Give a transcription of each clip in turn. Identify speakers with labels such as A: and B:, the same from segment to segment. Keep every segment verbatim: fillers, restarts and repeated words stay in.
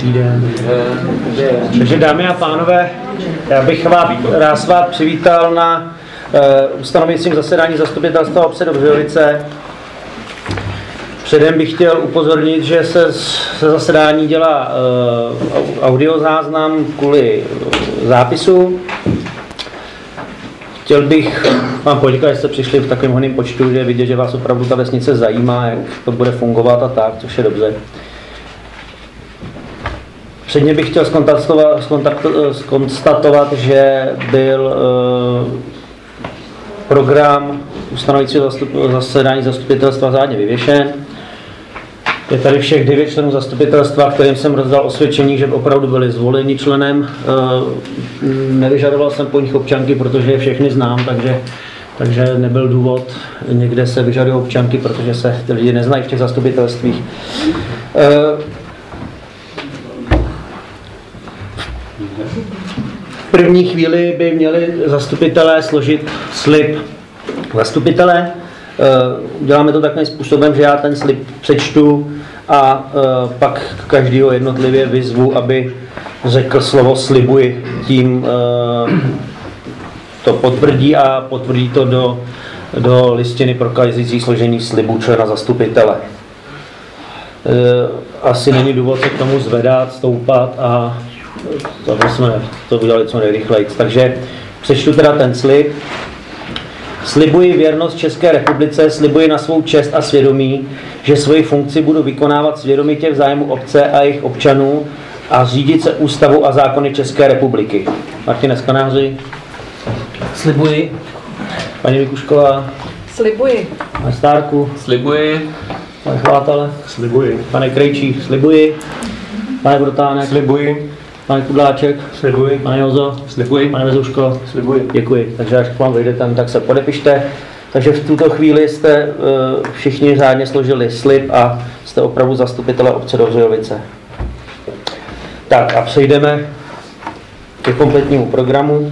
A: Dobrý den. Takže dámy a pánové, já bych vás rád vás přivítal na uh, ustanovujícím zasedání Zastupitelstva obce Dobřejovice. Předem bych chtěl upozornit, že se ze zasedání dělá uh, audiozáznam kvůli zápisu. Chtěl bych vám poděkovat, že jste přišli v takovém hodném počtu, že je vidět, že vás opravdu ta vesnice zajímá, jak to bude fungovat a tak, což je dobře. Předně bych chtěl zkonstatovat, že byl uh, program ustanovujícího zasedání zastupitelstva řádně vyvěšen. Je tady všech devět členů zastupitelstva, kterým jsem rozdal osvědčení, že opravdu byli zvoleni členem. Nevyžadoval jsem po nich občanky, protože je všechny znám, takže, takže nebyl důvod někde se vyžadují občanky, protože se ty lidi neznají v těch zastupitelstvích. V první chvíli by měli zastupitelé složit slib zastupitele. Děláme to takovým způsobem, že já ten slib přečtu a pak každého jednotlivě vyzvu, aby řekl slovo slibuji. Tím to potvrdí a potvrdí to do, do listiny prokazující složení slibu člena zastupitele. Asi není důvod se k tomu zvedat, stoupat a to jsme to udělali co nejrychleji. Takže přečtu teda ten slib. Slibuji věrnost České republice, slibuji na svou čest a svědomí, že svoji funkci budu vykonávat svědomitě v zájmu obce a jejich občanů a řídit se ústavu a zákony České republiky. Martine Skanáři.
B: Slibuji.
A: Paní Vikušková.
C: Slibuji.
A: Pane Stárku.
B: Slibuji.
A: Pane Chvátale.
D: Slibuji.
A: Pane Krejčí. Slibuji. Pane Brotánek.
D: Slibuji.
A: Pane Kudláček.
D: Slibuji.
A: Pane Jozo.
B: Slibuji.
A: Pane Vezuško.
D: Slibuji.
A: Děkuji. Takže až k vám vyjdete, tak se podepište. Takže v tuto chvíli jste uh, všichni řádně složili slib a jste opravdu zastupitelé obce Dobřejovice. Tak a přejdeme ke kompletnímu programu.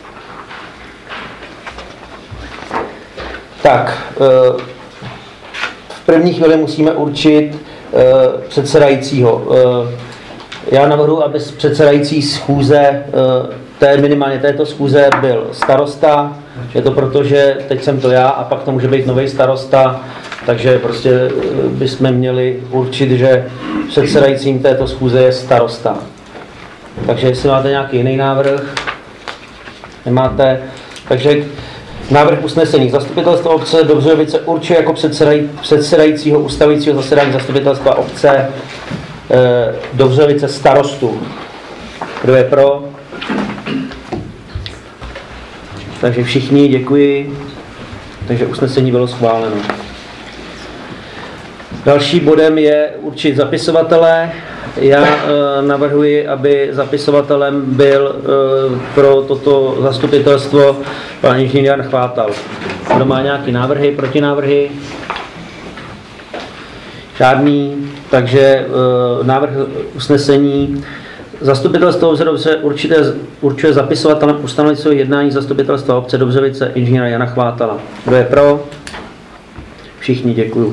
A: Tak, uh, v první chvíli musíme určit uh, předsedajícího. Uh, Já navrhuji, aby z předsedající schůze, té, minimálně této schůze, byl starosta. Je to proto, že teď jsem to já a pak to může být nový starosta, takže prostě bychom měli určit, že předsedajícím této schůze je starosta. Takže jestli máte nějaký jiný návrh, nemáte, takže návrh usnesení. Zastupitelstvo obce Dobřejovice určuje jako předsedaj, předsedajícího ustavujícího zasedání zastupitelstva obce Dobřejovice starostu. Kdo je pro? Takže všichni, děkuji. Takže usnesení bylo schváleno. Další bodem je určit zapisovatele. Já e, navrhuji, aby zapisovatelem byl e, pro toto zastupitelstvo pan inženýr Jan Chvátal. Kdo má nějaké návrhy, protinávrhy? Žádný, takže e, návrh usnesení. Zastupitelstvo Dobřejovice určitě určuje zapisovatelem ustanovujícího jednání zastupitelstva obce Dobřejovice inženýra Jana Chvátala. Kdo je pro? Všichni, děkuju.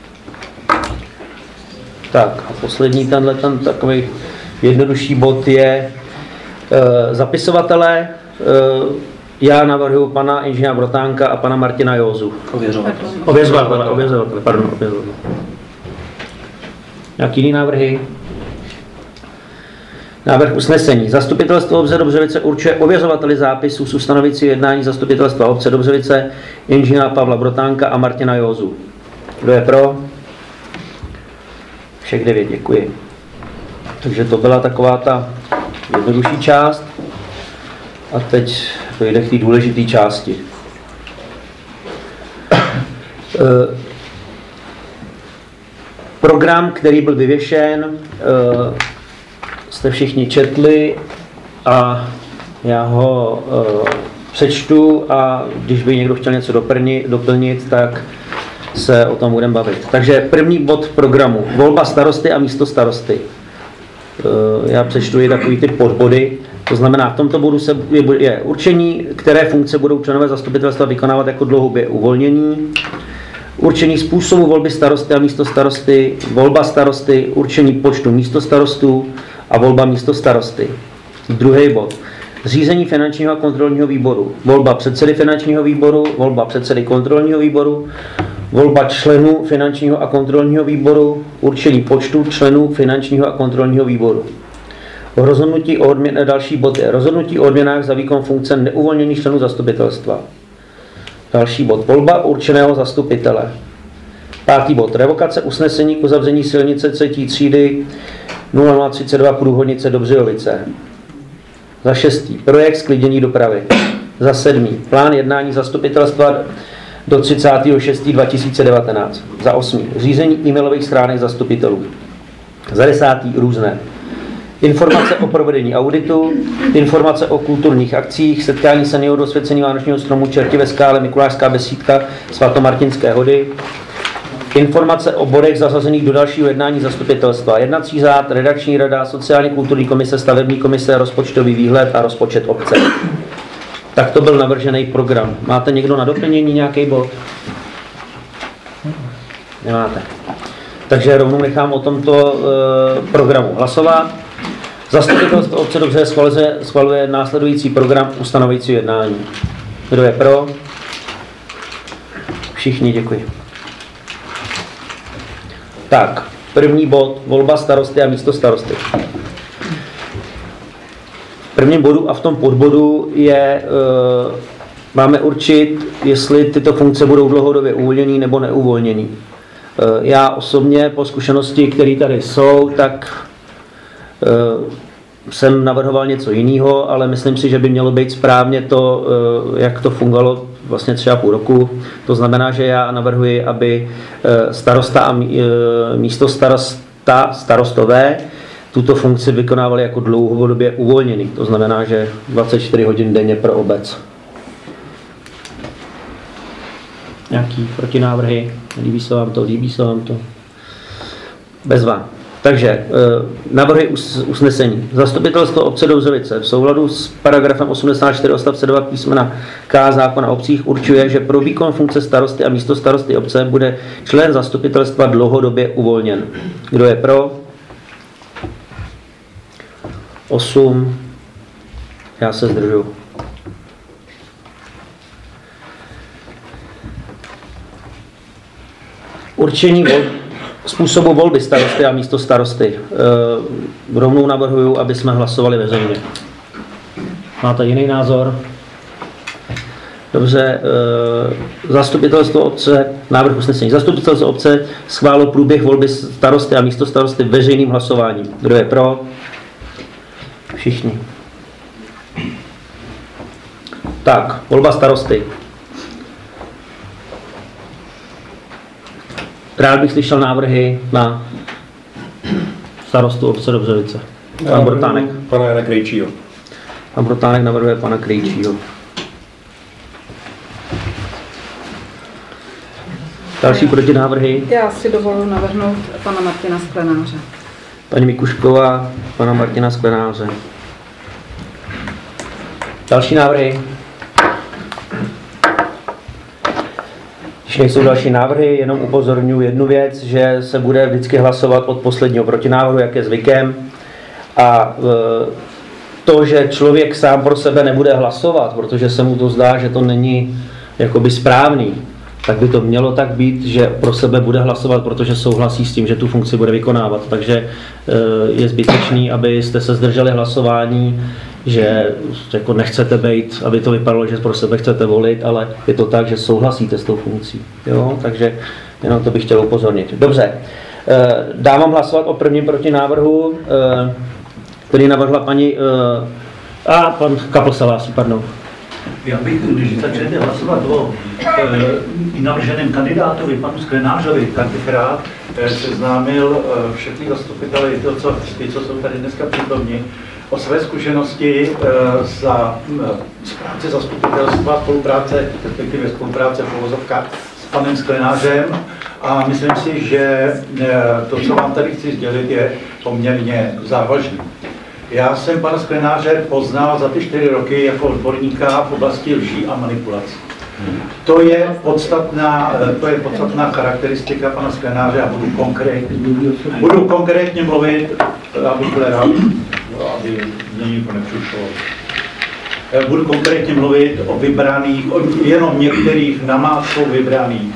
A: Tak a poslední tenhle ten takový jednodušší bod je e, zapisovatelé. E, já navrhuji pana inženýra Brotánka a pana Martina Józu.
B: Ověřovatele.
A: Ověřovatele, ověřovatele, pardon, ověřovatele. Nějaký jiný návrhy? Návrh usnesení. Zastupitelstvo obce Dobřejovice určuje ověřovateli zápisů z ustanovujícího jednání zastupitelstva obce Dobřejovice inženýra Pavla Brotánka a Martina Józu. Kdo je pro? Všech devět, děkuji. Takže to byla taková ta jednodušší část. A teď dojde k té důležité části. Program, který byl vyvěšen, jste všichni četli a já ho přečtu a když by někdo chtěl něco doplnit, tak se o tom budeme bavit. Takže první bod programu. Volba starosty a místo starosty. Já přečtu i takový ty podbody. To znamená, v tomto bodu se je určení, které funkce budou členové zastupitelstva vykonávat jako dlouhodobě uvolnění. Určení způsobu volby starosty a místo starosty, volba starosty, určení počtu místo starostů a volba místo starosty. Druhý bod. Zřízení finančního a kontrolního výboru. Volba předsedy finančního výboru, volba předsedy kontrolního výboru, volba členů finančního a kontrolního výboru, určení počtu členů finančního a kontrolního výboru. Rozhodnutí o odměn, další bod je rozhodnutí o odměnách za výkon funkce neuvolněných členů zastupitelstva. Další bod. Volba určeného zastupitele. Pátý bod. Revokace usnesení k uzavření silnice třetí třídy nula nula třicet dva Průhodnice Dobřijovice. Za šestý. Projekt sklidění dopravy. Za sedmý. Plán jednání zastupitelstva do třicátého šestého dva tisíce devatenáct. Za osmý. Řízení e-mailových schránek zastupitelů. Za desátý. Různé. Informace o provedení auditu, informace o kulturních akcích, setkání seniorů, osvěcení vánočního stromu, čerti ve skále, mikulášská besídka, svatomartinské hody, informace o bodech zařazených do dalšího jednání zastupitelstva, jednací řád, redakční rada, sociálně kulturní komise, stavební komise, rozpočtový výhled a rozpočet obce. Tak to byl navržený program. Máte někdo na doplnění nějaký bod? Nemáte. Takže rovnou nechám o tomto e, programu hlasovat. Zastupitelstvo obce dobře schvaluje, schvaluje následující program ustanovující jednání. Kdo je pro? Všichni, děkuji. Tak, první bod, volba starosty a místo starosty. V prvním bodu a v tom podbodu je, e, máme určit, jestli tyto funkce budou dlouhodobě uvolněný nebo neuvolněný. E, já osobně po zkušenosti, které tady jsou, tak jsem navrhoval něco jiného, ale myslím si, že by mělo být správně to, jak to fungovalo vlastně třeba půl roku. To znamená, že já navrhuji, aby starosta a místo starosta, starostové tuto funkci vykonávali jako dlouhodobě uvolněný. To znamená, že dvacet čtyři hodin denně pro obec. Nějaký protinávrhy? Líbí se vám to? Líbí se vám to? Bezva. Takže navrhuji usnesení. Zastupitelstvo obce Dobřijovice v souladu s paragrafem osmdesát čtyři odstavce dva písmena K zákona o obcích určuje, že pro výkon funkce starosty a místo starosty obce bude člen zastupitelstva dlouhodobě uvolněn. Kdo je pro? osm. Já se zdržu. Určení vol, způsobu volby starosty a místo starosty. E, rovnou navrhuju, aby jsme hlasovali veřejně. Máte jiný názor? Dobře, e, zastupitelstvo obce, návrh usnesení. Zastupitelstvo obce schválilo průběh volby starosty a místo starosty veřejným hlasováním. Kdo je pro? Všichni. Tak, volba starosty. Rád bych slyšel návrhy na starostu obce Dobřijovice. Pan Brotánek.
C: Pana Jana Krejčího.
A: Pan Brotánek navrhuje pana Krejčího. Další protinávrhy?
B: Já si dovoluji navrhnout pana Martina Sklenáře.
A: Paní Mikušková, pana Martina Sklenáře. Další návrhy? Když nejsou další návrhy, jenom upozorňuji jednu věc, že se bude vždycky hlasovat od posledního protinávrhu, jak je zvykem. A to, že člověk sám pro sebe nebude hlasovat, protože se mu to zdá, že to není jakoby správný, tak by to mělo tak být, že pro sebe bude hlasovat, protože souhlasí s tím, že tu funkci bude vykonávat. Takže je zbytečný, abyste se zdrželi hlasování, že jako nechcete být, aby to vypadalo, že pro sebe chcete volit, ale je to tak, že souhlasíte s tou funkcí. Jo? Takže jenom to bych chtěl upozornit. Dobře, dávám hlasovat o prvním protinávrhu, který navrhla paní a pan Kapl se hlásí, pardon.
D: Já bych, když začnete hlasovat o e, navrženém kandidátovi, panu Sklenářovi, tak bych rád e, seznámil e, všechny zastupitele, to, co, ty, co jsou tady dneska přítomni, o své zkušenosti e, za e, z práce zastupitelstva, spolupráce, respektive spolupráce v uvozovkách s panem Sklenářem. A myslím si, že e, to, co vám tady chci sdělit, je poměrně závažné. Já jsem pana Sklenáře poznal za ty čtyři roky jako odborníka v oblasti lží a manipulací. To je podstatná, to je podstatná charakteristika pana Sklenáře a budu konkrétně, budu konkrétně mluvit, abych byl rád, aby není to nepřišlo. Budu konkrétně mluvit o vybraných, o jenom některých namátkou vybraných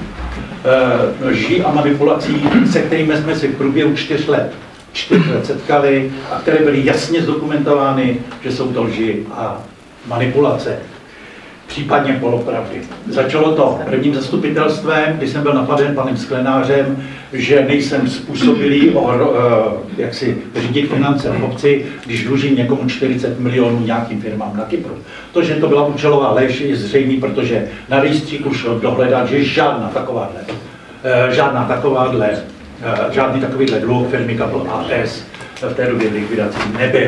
D: e, lží a manipulací, se kterými jsme si v průběhu čtyř let, čtyř let setkali a které byly jasně zdokumentovány, že jsou to lži a manipulace, případně polopravdy. Začalo to prvním zastupitelstvem, kdy jsem byl napaden panem Sklenářem, že nejsem způsobilý o, jak si řídit finance v obci, když dlužím někomu čtyřicet milionů nějakým firmám na Kypru. To, že to byla účelová lež, je zřejmý, protože na rejstříku šlo dohledat, že žádná takováhle, žádná takováhle, žádný takovýhle dluh firmy Kapl A S v té době v likvidaci nebyl.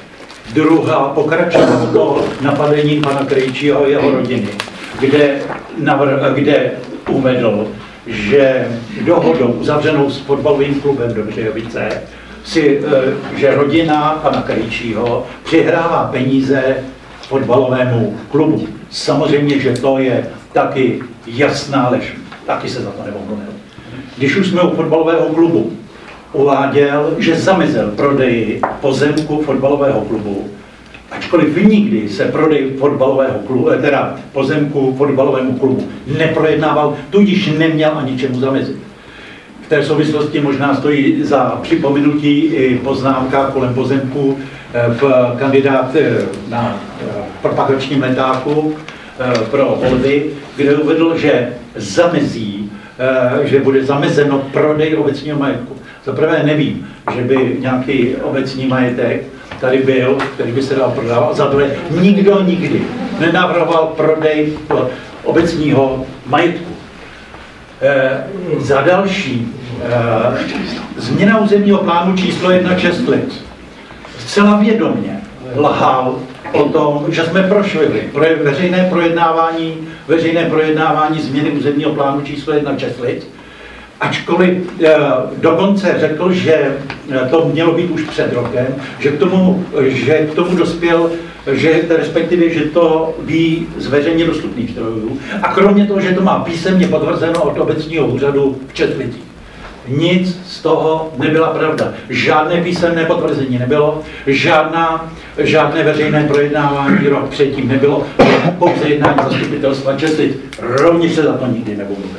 D: Druhá pokračovalo to napadením pana Krejčího a jeho rodiny, kde, navr, kde uvedl, že dohodou uzavřenou s fotbalovým klubem Dobřejovice si, že rodina pana Krejčího přihrává peníze fotbalovému klubu. Samozřejmě, že to je taky jasná lež. Taky se za to neomluvil. Když už jsme u fotbalového klubu, uváděl, že zamezil prodeji pozemku fotbalového klubu, ačkoliv nikdy se prodej fotbalového klubu, teda pozemku fotbalovému klubu neprojednával, tudíž neměl ani čemu zamezit. V té souvislosti možná stojí za připomenutí i poznámka kolem pozemku v kandidát na propagačním letáku pro volby, kde uvedl, že zamezí, že bude zamezeno prodej obecního majetku. Zaprvé nevím, že by nějaký obecní majetek tady byl, který by se dal prodávat. Za druhé, nikdo nikdy nenavrhoval prodej obecního majetku. E, za další, e, změna územního plánu číslo jedna Čestlic. Zcela vědomě lhal o tom, že jsme prošli pro veřejné projednávání, veřejné projednávání změny územního plánu číslo jedna Čestlic, ačkoliv e, dokonce řekl, že to mělo být už před rokem, že k tomu, že k tomu dospěl, že respektive, že to ví z veřejně dostupných zdrojů a kromě toho, že to má písemně potvrzeno od obecního úřadu v Čestlicích. Nic z toho nebyla pravda. Žádné písemné potvrzení nebylo, žádná, žádné veřejné projednávání rok předtím nebylo, pouze jednání zastupitelstva Čestlic. Rovněž se za to nikdy neomluvil.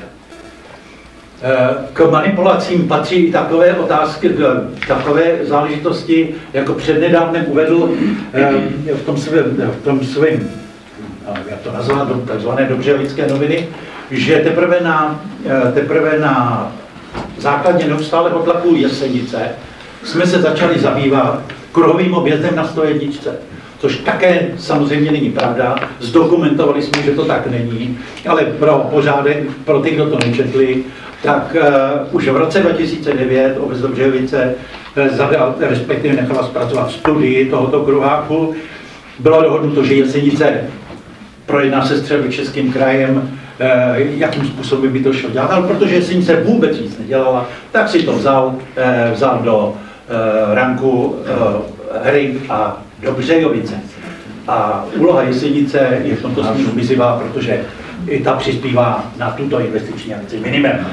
D: K manipulacím patří i takové otázky, takové záležitosti, jako přednedávnem uvedl v tom svém, v tom svém, jak to nazvat, takzvané Dobřejovické noviny, že teprve na, teprve na základně neustálého tlaku Jesenice jsme se začali zabývat kruhovým objezdem na sto jedna, což také samozřejmě není pravda. Zdokumentovali jsme, že to tak není, ale pro pořádek, pro ty, kdo to nečetli, tak uh, už v roce dva tisíce devět obec Dobřejovice uh, zadal, respektive nechala zpracovat studii tohoto kruháku. Bylo dohodnuto, že Jesenice projedná se Středočeským krajem, uh, jakým způsobem by to šlo dělat, ale protože Jesenice vůbec nic nedělala, tak si to vzal, uh, vzal do uh, ranku uh, hry a Dobřejovice. A úloha Jesenice je v tomto směru mizivá, protože i ta přispívá na tuto investiční akci minimem.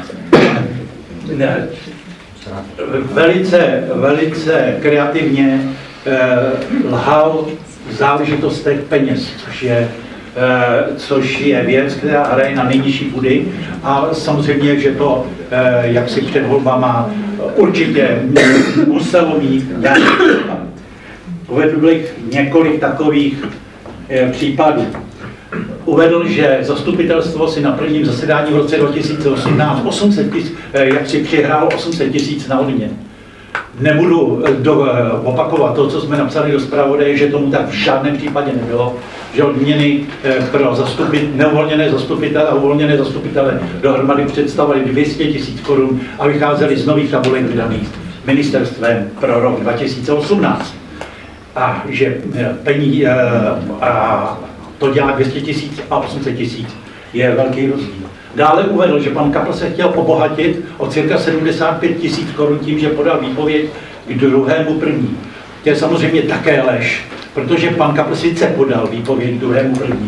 D: Velice, velice kreativně eh, lhal v záležitostech peněz, což je, eh, což je věc, která hraje na nejnižší půdy. A samozřejmě, že to, eh, jak si před volbama určitě muselo mít nějaký případ. Uvedl bych několik takových eh, případů. Uvedl, že zastupitelstvo si na prvním zasedání v roce dva tisíce osmnáct osm set tisíc, jak si přihrálo osm set tisíc na odměn. Nebudu do, opakovat to, co jsme napsali do zpravodaje, že tomu tak v žádném případě nebylo, že odměny pro zastupit, neuvolněné zastupitele a uvolněné zastupitele dohromady představovaly dvě stě tisíc korun a vycházely z nových tabulek vydaných ministerstvem pro rok dva tisíce osmnáct. A že peníze a to dělá dvě stě tisíc a osm set tisíc je velký rozdíl. Dále uvedl, že pan Kapl se chtěl obohatit o cirka sedmdesát pět tisíc korun tím, že podal výpověď k druhému první. To je samozřejmě také lež, protože pan Kapl sice podal výpověď k druhému první,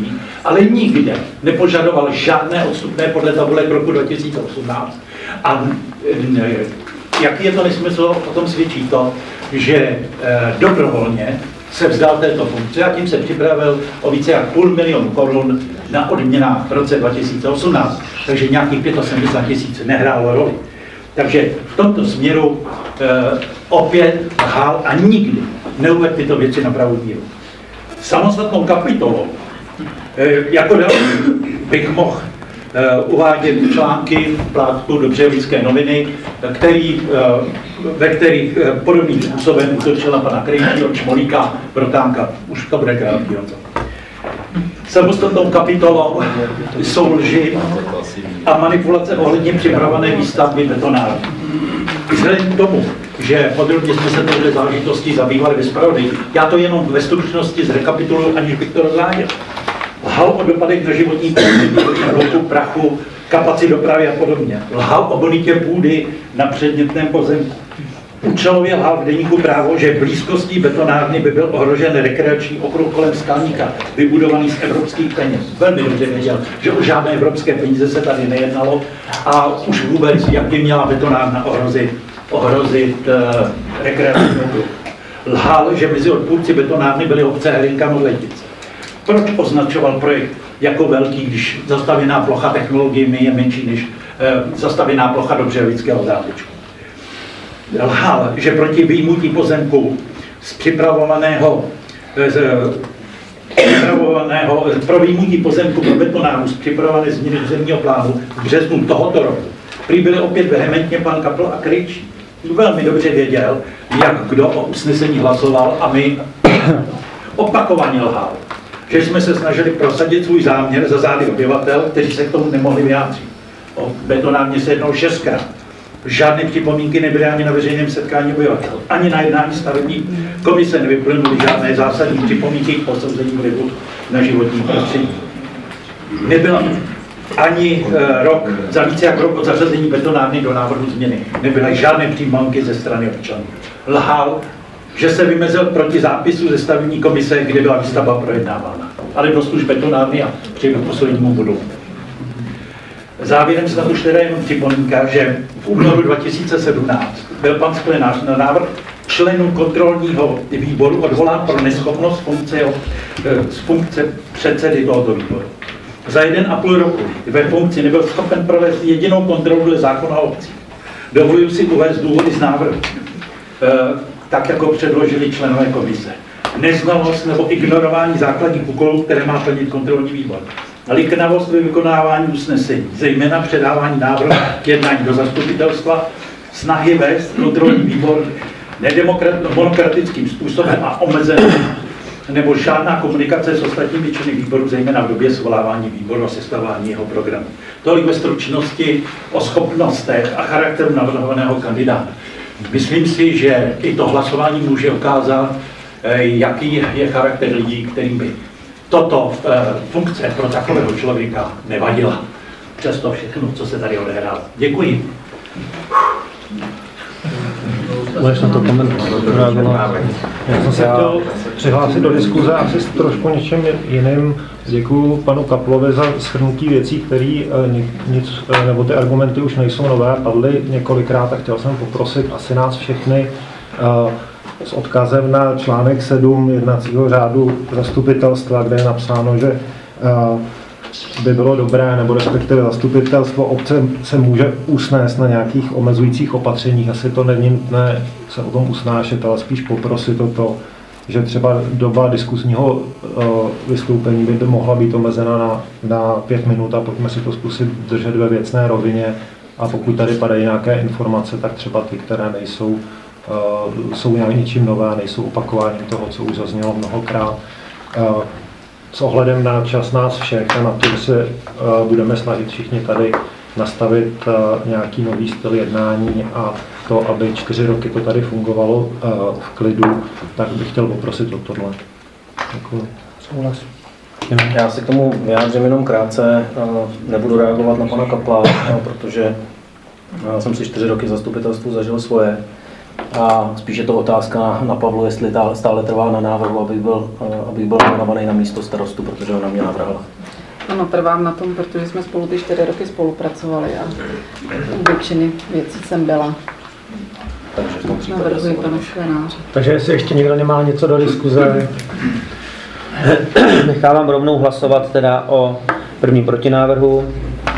D: ale nikde nepožadoval žádné odstupné podle tabulek roku dva tisíce osmnáct. A jaký je to nesmysl, o tom svědčí to, že dobrovolně se vzdal této funkce a tím se připravil o více jak půl milionu korun na odměnách v roce dva tisíce osmnáct, takže nějakých sedmdesát pět tisíc nehrálo roli. Takže v tomto směru e, opět lhal a nikdy neuvedl tyto věci na pravou míru. Samostatnou kapitolou, e, jako další bych mohl e, uvádět články plátku do Břevlické noviny, který, e, ve kterých e, podobným způsobem útočil na pana Krejčího, Čmolíka, Protánka. Už to bude krátký, Honzo. Samostatnou kapitolou jsou lži a manipulace ohledně připravené výstavby betonárny. Vzhledem k tomu, že podrobně jsme se touhle záležitostí zabývali ve zpravodaji, já to jenom ve stručnosti zrekapituluji, aniž bych to rozváděl. Lhal o dopadech na životní prostředí, hlouku prachu, kapacit dopravy a podobně. Lhal o bonitě půdy na předmětném pozemku. Účelově lhal v deníku Právo, že v blízkosti betonárny by byl ohrožen rekreační okruh kolem Skalníka, vybudovaný z evropských peněz. Velmi dobře věděl, že o žádné evropské peníze se tady nejednalo a už vůbec, jak by měla betonárna ohrozit, ohrozit uh, rekreační okruh. Lhal, že mezi odpůrci betonárny byly obce Herinka Modletice. Proč označoval projekt jako velký, když zastavěná plocha technologiemi je menší než uh, zastavěná plocha do Břevlického zámečku? Lhal, že proti vyjmutí pozemku z připravovaného, z, připravovaného pro vyjmutí pozemku pro betonárnu z připravované změny územního plánu v březnu tohoto roku prý byli opět vehementně pan Kapl a Krejčí. Velmi dobře věděl, jak kdo o usnesení hlasoval a my opakovaně lhal, že jsme se snažili prosadit svůj záměr za zády obyvatel, kteří se k tomu nemohli vyjádřit. O betonárně se jednou šestkrát. Žádné připomínky nebyly ani na veřejném setkání obyvatel. Ani na jednání stavební komise nevyplynuly žádné zásadní připomínky k posouzení vlivu na životní prostředí. Nebyla ani e, rok, za více jak rok od zařazení betonárny do návrhu změny, nebyly žádné připomínky ze strany občanů. Lhal, že se vymezil proti zápisu ze stavební komise, kde byla výstavba projednávána. Ale dost už betonárny a přejdu k poslednímu bodu. Závěrem snad už teda jenom připomínka, že v únoru dva tisíce sedmnáct byl pan Sklenář na návrh členů kontrolního výboru odvolán pro neschopnost funkce, z funkce předsedy tohoto výboru. Za jeden a půl roku ve funkci nebyl schopen provést jedinou kontrolu dle zákona o obcích. Dovoluji si uvést důvody z návrhu, tak jako předložili členové komise. Neznalost nebo ignorování základních úkolů, které má plnit kontrolní výbor. Liknavost ve vykonávání usnesení, zejména předávání návrhu k jednání do zastupitelstva, snahy vést kontrolní výbor nedemokratickým způsobem a omezený, nebo žádná komunikace s ostatními členy výboru, zejména v době svolávání výboru a sestavování jeho programu. Tolik ve stručnosti o schopnostech a charakteru navrhovaného kandidáta. Myslím si, že i to hlasování může ukázat, jaký je charakter lidí, kterým by toto e, funkce pro takového člověka nevadila. Přesto všechno, co se tady odehrálo. Děkuji.
C: Můžeš na to komentovat? Já jsem se chtěl přihlásit do diskuze asi s trošku něčem jiným. Děkuji panu Kaplovi za shrnutí věcí, které nic, nebo ty argumenty už nejsou nové, padly několikrát a chtěl jsem poprosit asi nás všechny s odkazem na článek sedm jednacího řádu zastupitelstva, kde je napsáno, že by bylo dobré, nebo respektive zastupitelstvo obce se může usnést na nějakých omezujících opatřeních. Asi to není nutné se o tom usnášet, ale spíš poprosit o to, že třeba doba diskusního vystoupení by mohla být omezena na, na pět minut a pojďme si to zkusit držet ve věcné rovině. A pokud tady padají nějaké informace, tak třeba ty, které nejsou Uh, jsou nějak něčím nové, nejsou opakováním toho, co už zaznělo mnohokrát. Uh, s ohledem na čas nás všech a na to, že se uh, budeme snažit všichni tady nastavit uh, nějaký nový styl jednání a to, aby čtyři roky to tady fungovalo uh, v klidu, tak bych chtěl poprosit o tohle. Děkuji. Souhlas.
E: Já si k tomu vyjádřím jenom krátce, uh, nebudu reagovat na pana Kapla, uh, protože uh, jsem si čtyři roky v zastupitelstvu zažil svoje. A spíš je to otázka na, na Pavlu, jestli ta, stále trvá na návrhu, abych byl, abych byl nominovaný na místo starostu, protože ho na mě navrhl.
B: Ano, trvám na tom, protože jsme spolu ty čtyři roky spolupracovali a u většiny věcí jsem byla.
E: Takže v tom případě
B: Navrhuji pana Sklenáře.
C: Takže jestli ještě někdo nemá něco do diskuze.
A: Nechávám rovnou hlasovat teda o prvním protinávrhu.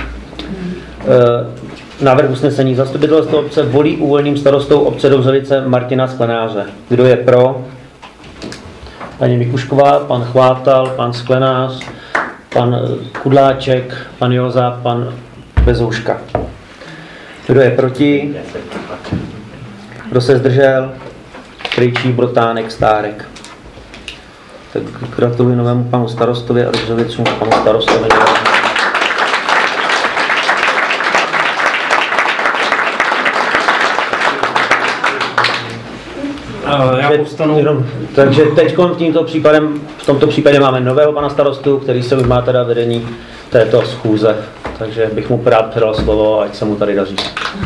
A: E, návrh usnesení. Zastupitelstvo obce volí uvolněným starostou obce Dobřevice Martina Sklenáře. Kdo je pro? Paní Mikušková, pan Chvátal, pan Sklenář, pan Kudláček, pan Joza, pan Bezouška. Kdo je proti? Kdo se zdržel? Krejčí, Brotánek, Stárek. Tak gratuluji novému panu starostovi a Dobřevicům panu starostovi.
E: Já povstanu.
A: Jenom, takže teď tímto případem, v tomto případě máme nového pana starostu, který se má teda vedení této schůze. Takže bych mu rád předal slovo, ať se mu tady daří.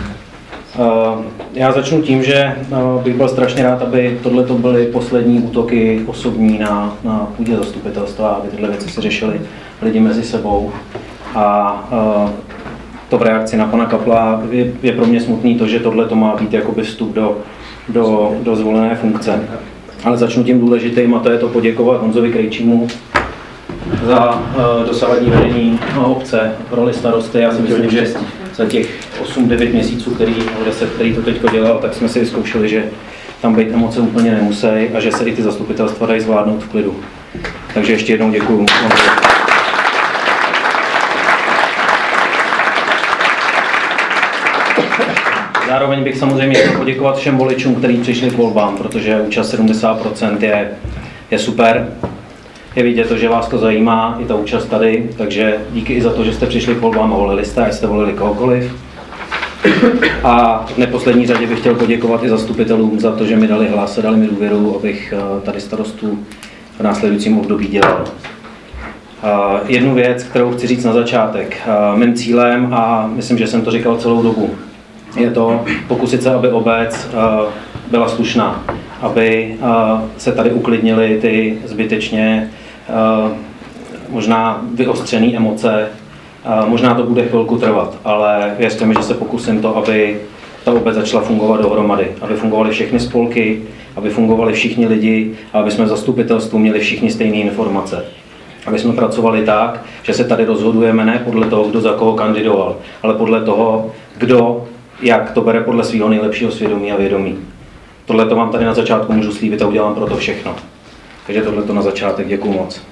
E: Já začnu tím, že bych byl strašně rád, aby tohle to byly poslední útoky osobní na, na půdě zastupitelstva, aby tyhle věci se řešily lidi mezi sebou. A to v reakci na pana Kapla je, je pro mě smutný to, že tohle to má být jakoby vstup do, do, do zvolené funkce. Ale začnu tím důležitým, a to je to poděkovat Honzovi Krejčímu za uh, dosavadní vedení obce v roli starosty. Já si myslím, že za těch osm devět měsíců, který, deset, který to teď dělal, tak jsme si vyzkoušeli, že tam být emoce úplně nemusí a že se i ty zastupitelstva dají zvládnout v klidu. Takže ještě jednou děkuju. Zároveň bych samozřejmě chtěl poděkovat všem voličům, kteří přišli k volbám, protože účast sedmdesát procent je, je super. Je vidět to, že vás to zajímá, i ta účast tady, takže díky i za to, že jste přišli k volbám a volili jste, ať jste volili kohokoliv. A v neposlední řadě bych chtěl poděkovat i zastupitelům za to, že mi dali hlas a dali mi důvěru, abych tady starostu v následujícím období dělal. Jednu věc, kterou chci říct na začátek. Mým cílem, a myslím, že jsem to říkal celou dobu, je to pokusit se, aby obec byla slušná, aby se tady uklidnily ty zbytečně možná vyostřené emoce. Možná to bude chvilku trvat, ale věřte mi, že se pokusím to, aby ta obec začala fungovat dohromady, aby fungovaly všechny spolky, aby fungovali všichni lidi, aby jsme v zastupitelstvu měli všichni stejné informace. Aby jsme pracovali tak, že se tady rozhodujeme ne podle toho, kdo za koho kandidoval, ale podle toho, kdo jak to bere podle svého nejlepšího svědomí a vědomí. Tohle to vám tady na začátku můžu slíbit a udělám pro to všechno. Takže tohle to na začátek, děkuju moc.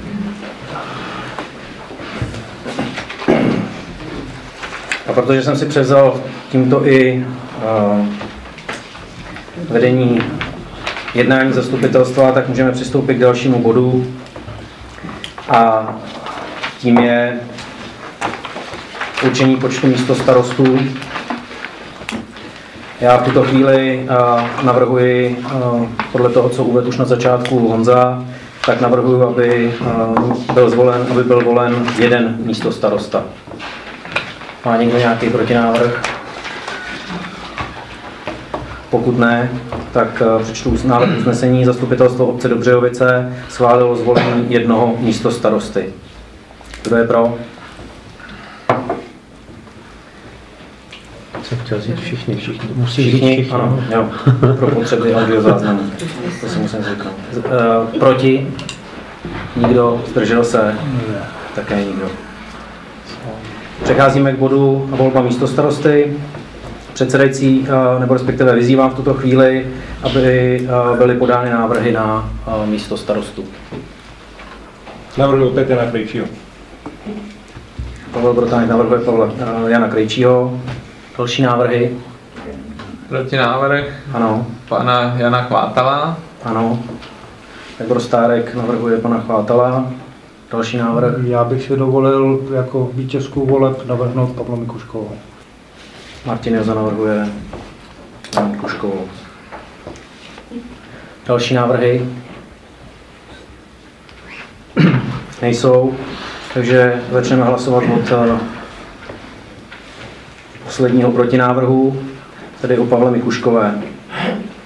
E: A protože jsem si převzal tímto i uh, vedení jednání zastupitelstva, tak můžeme přistoupit k dalšímu bodu. A tím je určení počtu místostarostů. Já v tuto chvíli uh, navrhuji, uh, podle toho, co uvedl už na začátku Honza, tak navrhuji, aby, uh, byl zvolen, aby byl volen jeden místostarosta. Má někdo nějaký protinávrh? Pokud ne, tak uh, přečtu návrh usnesení. Zastupitelstvo obce Dobřejovice schválilo zvolení jednoho místostarosty. Kdo je pro?
A: Jsem chtěl říct všichni, všichni. Musí
E: Všichni?
A: říct všichni.
E: Ano, jo. Pro potřeby audiozáznamu. To si musím zvyknout. Uh, proti? Nikdo? Zdržel se? Také nikdo. Přecházíme k bodu volba místostarosty. Předsedající, uh, nebo respektive vyzývám v tuto chvíli, aby uh, byly podány návrhy na uh, místostarostu.
C: Navrhuji Petra Krejčího.
E: Pavel Brotánek navrhuje Pavla uh, Jana Krejčího. Další návrhy?
F: Proti návrh
E: Ano.
F: pana Jana Chvátala.
E: Ano. Libor Stárek navrhuje pana Chvátala. Další návrh?
C: Já bych si dovolil jako vítězku voleb navrhnout Pavlu Mikuškovou.
E: Martin Joza navrhuje Panu Mikuškovou. Další návrhy? Nejsou. Takže začneme hlasovat od uh, posledního protinávrhu, tedy o Pavle Mikuškové.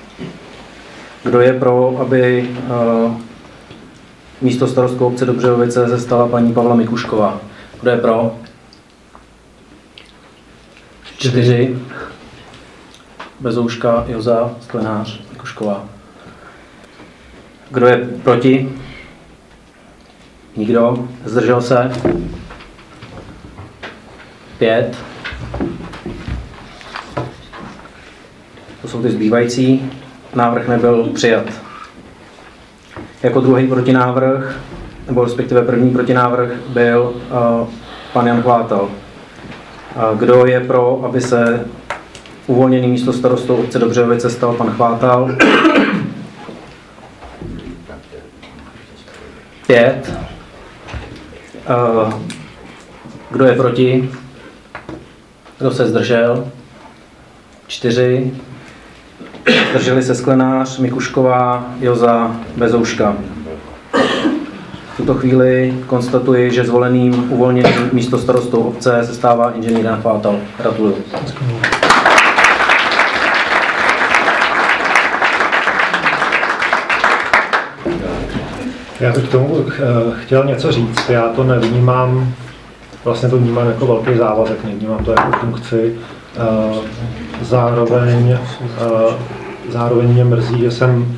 E: Kdo je pro, aby uh, místo starostkou obce Dobřejovice se stala paní Pavla Mikušková? Kdo je pro? Čtyři. Bezouška, Joza, Sklenář, Mikušková. Kdo je proti? Nikdo. Zdržel se? Pět. To jsou ty zbývající. Návrh nebyl přijat. Jako druhý protinávrh, nebo respektive první protinávrh byl uh, pan Jan Chvátal. Uh, kdo je pro, aby se uvolněný místo starostou obce Dobřejovice stal pan Chvátal? Pět. Uh, kdo je proti? Kdo se zdržel? Čtyři. Zdrželi se Sklenář, Mikušková, Joza, Bezouška. V tuto chvíli konstatuji, že zvoleným uvolněným místo starostou obce se stává inženýr Jan Chvátal. Gratuluju.
C: Já bych k tomu chtěl něco říct. Já to nevnímám, vlastně to vnímám jako velký závazek, nevnímám to jako funkci. Zároveň, zároveň mě mrzí, že jsem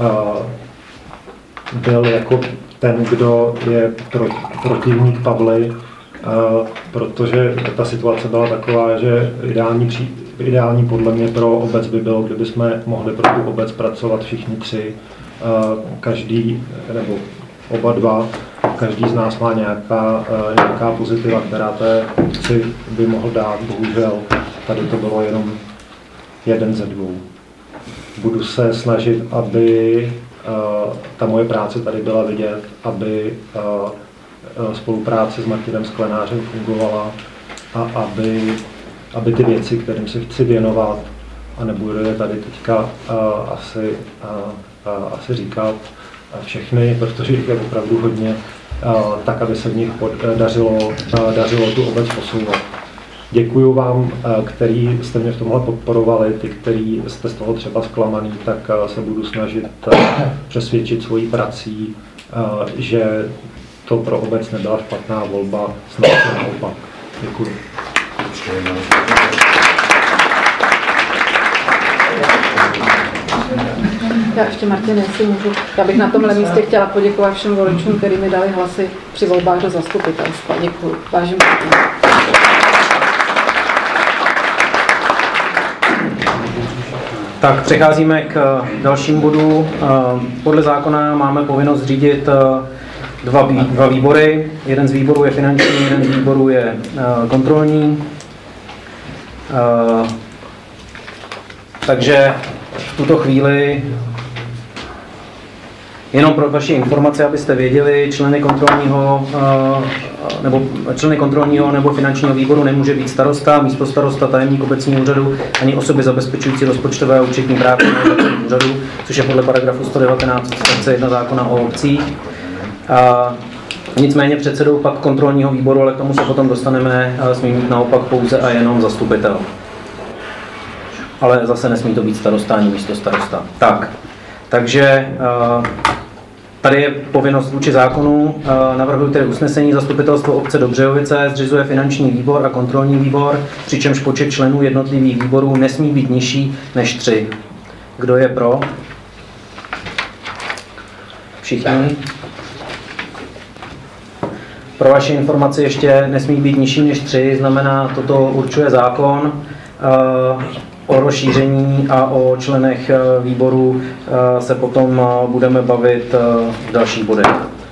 C: byl jako ten, kdo je protivník Pavly, protože ta situace byla taková, že ideální, ideální podle mě pro obec by bylo, kdyby jsme mohli pro tu obec pracovat všichni tři, každý, nebo oba dva, každý z nás má nějaká, nějaká pozitiva, která té obci by mohl dát. Bohužel tady to bylo jenom jeden ze dvou. Budu se snažit, aby uh, ta moje práce tady byla vidět, aby uh, spolupráce s Martinem Sklenářem fungovala a aby, aby ty věci, kterým se chci věnovat, a nebudu je tady teďka uh, asi, uh, uh, asi říkat všechny, protože jich je opravdu hodně, uh, tak, aby se v nich pod, uh, dařilo, uh, dařilo tu obec posouvat. Děkuju vám, který jste mě v tomhle podporovali, ty, který jste z toho třeba zklamaný, tak se budu snažit přesvědčit svojí prací, že to pro obec nebyla špatná volba, snad naopak. Děkuju.
B: Já ještě, Martin, jestli můžu, já bych na tomhle místě chtěla poděkovat všem voličům, kteří mi dali hlasy při volbách do zastupitelstva. Děkuju. Vážím se.
E: Tak přecházíme k dalšímu bodu. Podle zákona máme povinnost zřídit dva, dva výbory. Jeden z výborů je finanční, jeden z výborů je kontrolní. Takže v tuto chvíli, jenom pro vaši informaci, abyste věděli, členy kontrolního nebo členy kontrolního nebo finančního výboru nemůže být starosta, místostarosta, tajemník obecního úřadu ani osoby zabezpečující rozpočtové a účetní právo na úřadu, což je podle paragrafu sto devatenáct odstavce jedna zákona o obcích. A nicméně předsedou pak kontrolního výboru, ale k tomu se potom dostaneme, smí mít naopak pouze a jenom zastupitel. Ale zase nesmí to být starosta ani místostarosta. Tak, takže tady je povinnost vůči zákonu. Navrhuji tedy usnesení. Zastupitelstvo obce Dobřejovice zřizuje finanční výbor a kontrolní výbor, přičemž počet členů jednotlivých výborů nesmí být nižší než tři. Kdo je pro? Všichni? Pro vaši informaci ještě nesmí být nižší než tři, znamená, toto určuje zákon. O rozšíření a o členech výboru se potom budeme bavit v dalších bodech.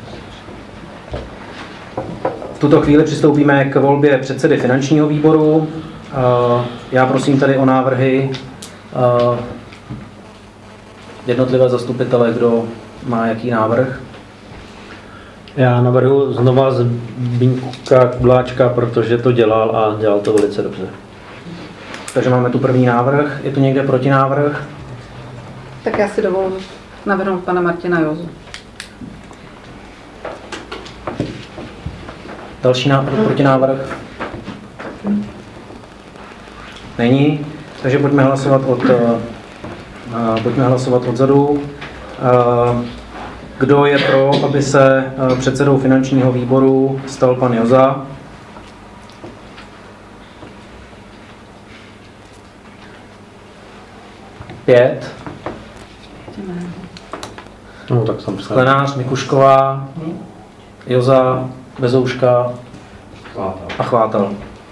E: V tuto chvíli přistoupíme k volbě předsedy finančního výboru. Já prosím tady o návrhy jednotlivé zastupitele, kdo má jaký návrh.
A: Já navrhu znova Zbyňka Kudláčka, protože to dělal a dělal to velice dobře.
E: Takže máme tu první návrh. Je tu někde protinávrh?
B: Tak já si dovolím navrhnout pana Martina Jozu.
E: Další návrh, protinávrh? Není. Takže pojďme hlasovat od, uh, pojďme hlasovat odzadu. Kdo je pro, aby se předsedou finančního výboru stal pan Joza? Pět.
C: No, tak jsem
E: Sklenář, Mikušková, Joza, Bezouška a Chvátal.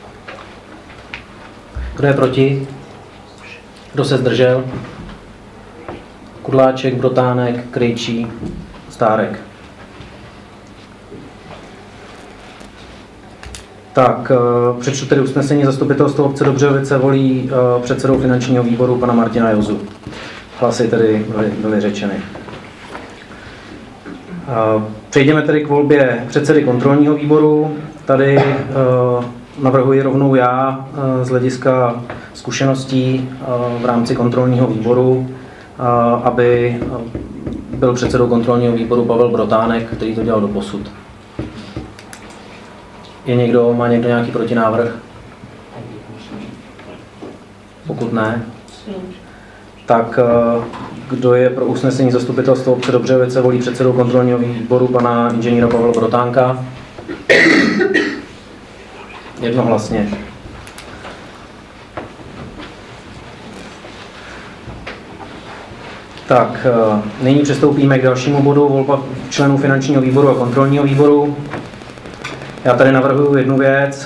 E: Kdo je proti? Kdo se zdržel? Kudláček, Brotánek, Krejčí, Stárek. Tak, přečtu tedy usnesení. Zastupitelstvo obce Dobřejovice volí předsedou finančního výboru pana Martina Jozu. Hlasy tedy byly, byly řečeny. Přejdeme tedy k volbě předsedy kontrolního výboru. Tady navrhuji rovnou já z hlediska zkušeností v rámci kontrolního výboru, aby byl předsedou kontrolního výboru Pavel Brotánek, který to dělal doposud. Je někdo, má někdo nějaký protinávrh? Pokud ne, tak kdo je pro usnesení zastupitelstva obce Dobřejovice volí předsedou kontrolního výboru pana inženýra Pavla Brotánka? Jednohlasně. Tak, nyní přistoupíme k dalšímu bodu, volba členů finančního výboru a kontrolního výboru. Já tady navrhuji jednu věc,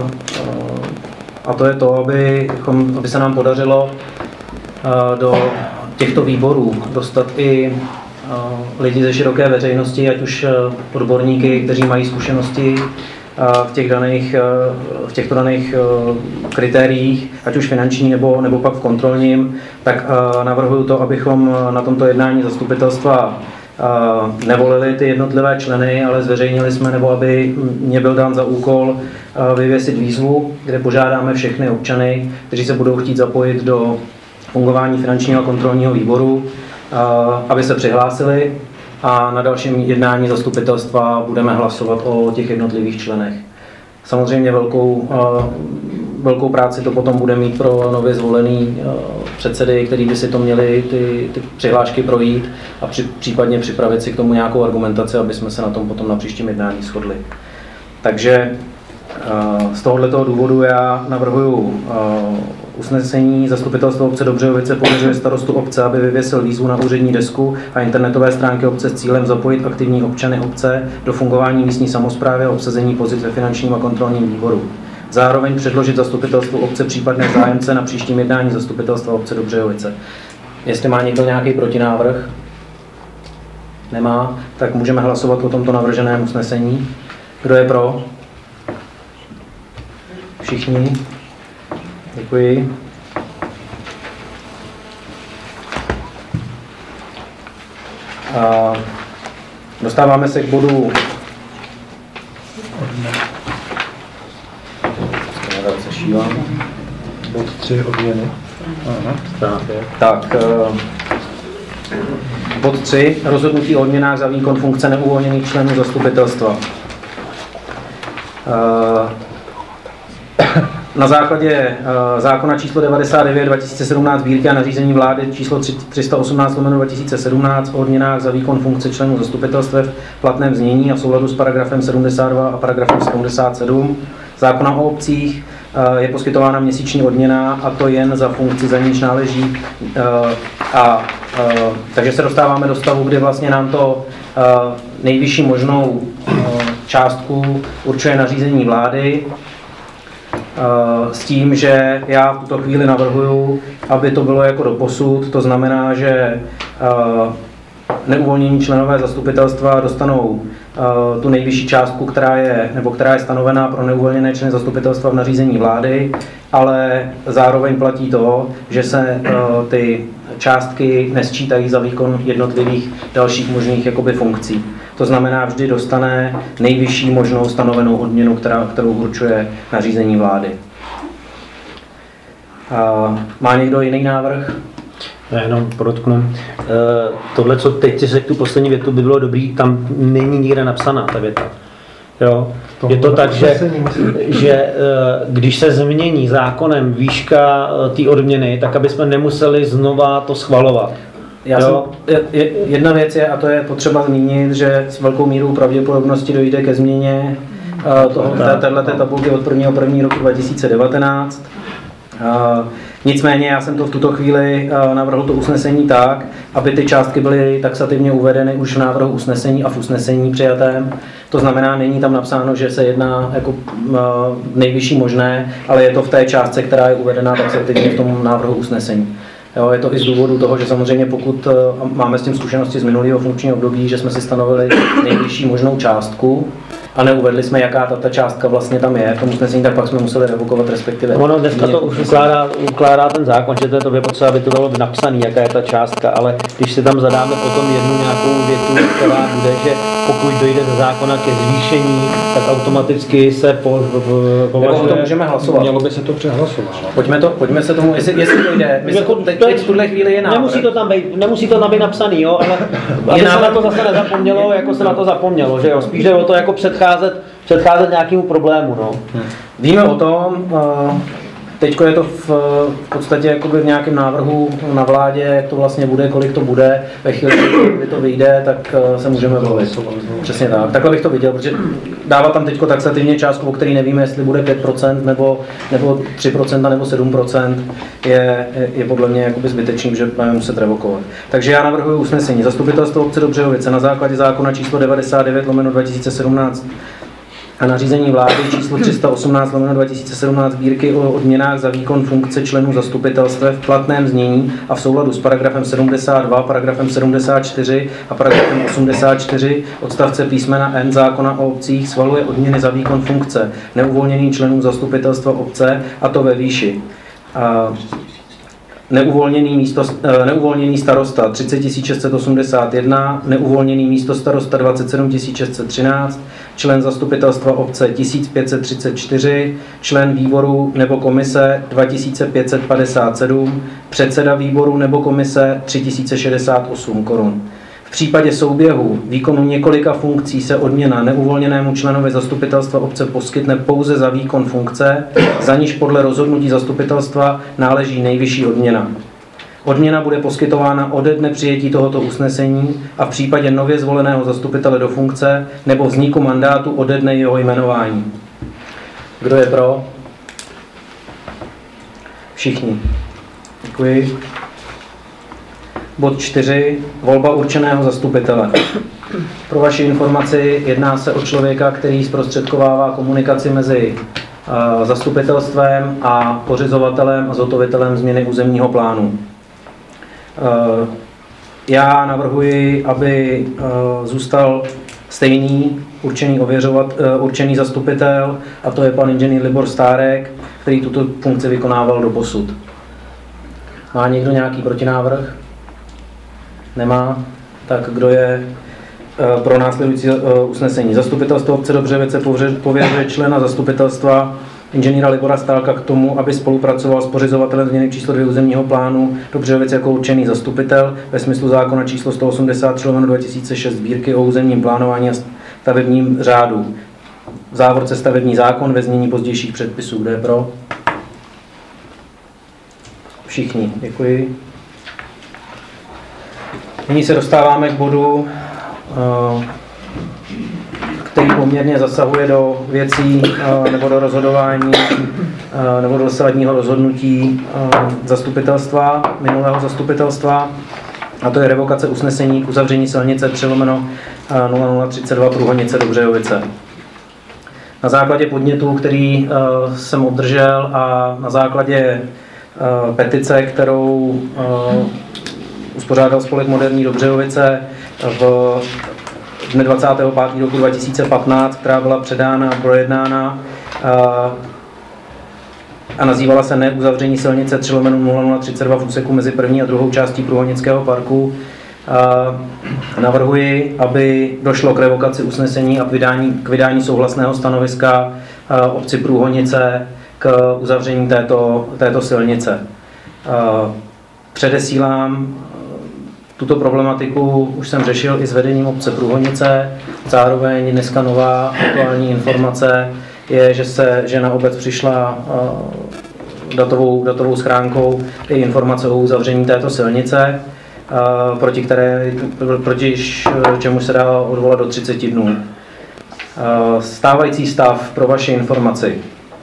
E: a to je to, aby, aby se nám podařilo do těchto výborů dostat i lidi ze široké veřejnosti, ať už odborníky, kteří mají zkušenosti v, těch daných, v těchto daných kritériích, ať už finanční nebo, nebo pak v kontrolním, tak navrhuji to, abychom na tomto jednání zastupitelstva nevolili ty jednotlivé členy, ale zveřejnili jsme, nebo aby mě byl dán za úkol vyvěsit výzvu, kde požádáme všechny občany, kteří se budou chtít zapojit do fungování finančního a kontrolního výboru, aby se přihlásili a na dalším jednání zastupitelstva budeme hlasovat o těch jednotlivých členech. Samozřejmě velkou, velkou práci to potom bude mít pro nově zvolený předsedy, který by si to měli ty, ty přihlášky projít a při, případně připravit si k tomu nějakou argumentaci, aby jsme se na tom potom na příštím jednání shodli. Takže z tohoto důvodu já navrhuji usnesení. Zastupitelstvo obce Dobřejovice pověřuje starostu obce, aby vyvěsil výzvu na úřední desku a internetové stránky obce s cílem zapojit aktivní občany obce do fungování místní samosprávy a obsazení pozic ve finančním a kontrolním výboru. Zároveň předložit zastupitelstvu obce případné zájemce na příštím jednání zastupitelstva obce Dobřejovice. Jestli má někdo nějaký protinávrh? Nemá? Tak můžeme hlasovat o tomto navrženém usnesení. Kdo je pro? Všichni? Děkuji. A dostáváme se k bodu
C: bod tři odměny. Aha,
E: tak, bod tři. Rozhodnutí o odměnách za výkon funkce neuvolněných členů zastupitelstva. Na základě zákona číslo devadesát devět dva tisíce sedmnáct sbírky a nařízení vlády číslo tři sta osmnáct lomeno dva tisíce sedmnáct o odměnách za výkon funkce členů zastupitelstev v platném znění a v souladu s paragrafem sedmdesát dva a paragrafem sedmdesát sedm zákona o obcích je poskytována měsíční odměna, a to jen za funkci, za níž náleží. A, takže se dostáváme do stavu, kdy vlastně nám to nejvyšší možnou částku určuje nařízení vlády, s tím, že já v tuto chvíli navrhuju, aby to bylo jako doposud, to znamená, že neuvolnění členové zastupitelstva dostanou tu nejvyšší částku, která je, nebo která je stanovená pro neuvolněné členy zastupitelstva v nařízení vlády, ale zároveň platí to, že se ty částky nesčítají za výkon jednotlivých dalších možných jakoby funkcí. To znamená, vždy dostane nejvyšší možnou stanovenou odměnu, která, kterou určuje nařízení vlády. Má někdo jiný návrh?
A: Já jenom podotknu. E, tohle, co teď si řekl, tu poslední větu, by bylo dobrý, tam není nikde napsaná ta věta. Jo? Je to tak, že, že když se změní zákonem výška té odměny, tak aby jsme nemuseli znova to schvalovat.
G: Já jsem, je, jedna věc je, a to je potřeba zmínit, že s velkou mírou pravděpodobnosti dojde ke změně uh, toho, této tabulky od prvního prvního roku dva tisíce devatenáct. Uh, nicméně já jsem to v tuto chvíli uh, navrhl to usnesení tak, aby ty částky byly taxativně uvedeny už v návrhu usnesení a v usnesení přijatém. To znamená, není tam napsáno, že se jedná jako uh, nejvyšší možné, ale je to v té částce, která je uvedená taxativně v tom návrhu usnesení. Jo, je to i z důvodu toho, že samozřejmě pokud uh, máme s tím zkušenosti z minulého funkčního období, že jsme si stanovili nejvyšší možnou částku, a neuvedli jsme, jaká ta, ta částka vlastně tam je v tom usnesení, tak pak jsme museli revokovat, respektive.
A: Ono dneska to už ukládá, ukládá ten zákon, že to je to potřeba, aby to bylo napsané, jaká je ta částka, ale když si tam zadáme potom jednu nějakou větu, která bude, že pokud dojde do zákona ke zvýšení, tak automaticky se po,
G: považuje. To můžeme hlasovat.
C: Mělo by se to přehlasovat.
G: Pojďme, to, pojďme se tomu, jestli, jestli to jde. My jako, teď, teď v tuhle chvíli je návrh.
A: Nemusí to tam být, nemusí to tam být napsaný, jo, ale aby se na to zase nezapomnělo, jako se na to zapomnělo, že jo, spíš jde o to jako předcházet, předcházet nějakému problému, no.
G: Hmm. Víme o tom, teď je to v, v podstatě jakoby v nějakém návrhu na vládě, jak to vlastně bude, kolik to bude, ve chvíli, kdy to vyjde, tak se můžeme bavit. Přesně tak. Takhle bych to viděl, protože dávat tam teď taxativně částku, o který nevíme, jestli bude pět procent nebo, nebo tři procenta nebo sedm procent, je, je podle mě jakoby zbytečný, že budeme muset revokovat. Takže já navrhuji usnesení. Zastupitelstvo obce Dobřehovice na základě zákona číslo devadesát devět lomeno dva tisíce sedmnáct a nařízení vlády číslo tři sta osmnáct lomeno dva tisíce sedmnáct sbírky o odměnách za výkon funkce členů zastupitelstva v platném znění a v souladu s paragrafem sedmdesát dva, paragrafem sedmdesát čtyři a paragrafem osmdesát čtyři odstavce písmena N zákona o obcích schvaluje odměny za výkon funkce neuvolněným členům zastupitelstva obce, a to ve výši neuvolněný, místo, neuvolněný starosta třicet tisíc šest set osmdesát jedna, neuvolněný místo starosta dvacet sedm tisíc šest set třináct, člen zastupitelstva obce tisíc pět set třicet čtyři, člen výboru nebo komise dva tisíce pět set padesát sedm, předseda výboru nebo komise tři tisíce šedesát osm korun. V případě souběhu výkonu několika funkcí se odměna neuvolněnému členovi zastupitelstva obce poskytne pouze za výkon funkce, za níž podle rozhodnutí zastupitelstva náleží nejvyšší odměna. Odměna bude poskytována ode dne přijetí tohoto usnesení a v případě nově zvoleného zastupitele do funkce nebo vzniku mandátu ode dne jeho jmenování. Kdo je pro? Všichni. Děkuji. Bod čtyři. Volba určeného zastupitele. Pro vaši informaci jedná se o člověka, který zprostředkovává komunikaci mezi uh, zastupitelstvem a pořizovatelem a zhotovitelem změny územního plánu. Uh, já navrhuji, aby uh, zůstal stejný určený, ověřovat, uh, určený zastupitel, a to je pan inženýr Libor Stárek, který tuto funkci vykonával doposud. Má někdo nějaký protinávrh? Nemá? Tak kdo je pro následující usnesení? Zastupitelstvo obce Dobřevice pověřuje člena zastupitelstva inženýra Libora Stálka k tomu, aby spolupracoval s pořizovatelem změny číslo dvě územního plánu Dobřehovice jako určený zastupitel ve smyslu zákona číslo sto osmdesát tři lomeno dva tisíce šest sbírky o územním plánování a stavebním řádu. V závorce stavební zákon ve znění pozdějších předpisů. Kdo je pro? Všichni. Děkuji. Nyní se dostáváme k bodu, který poměrně zasahuje do věcí nebo do rozhodování nebo do dosavadního rozhodnutí zastupitelstva, minulého zastupitelstva, a to je revokace usnesení k uzavření silnice tři lomeno nula nula třicet dva Průhonice Dobřehovice. Na základě podnětu, který jsem obdržel, a na základě petice, kterou uspořádal spolek Moderní Dobřehovice v dne dvacátého pátého roku dva tisíce patnáct, která byla předána a projednána a nazývala se Neuzavření silnice tři lomeno nula nula třicet dva v úseku mezi první a druhou částí Průhonického parku. Navrhuji, aby došlo k revokaci usnesení a k vydání, k vydání souhlasného stanoviska obci Průhonice k uzavření této, této silnice. Předesílám, tuto problematiku už jsem řešil i s vedením obce Průhonice. Zároveň dneska nová aktuální informace je, že, se, že na obec přišla datovou, datovou schránkou i informace o uzavření této silnice. proti, které, proti čemu se dá odvolat do třiceti dnů. Stávající stav pro vaši informaci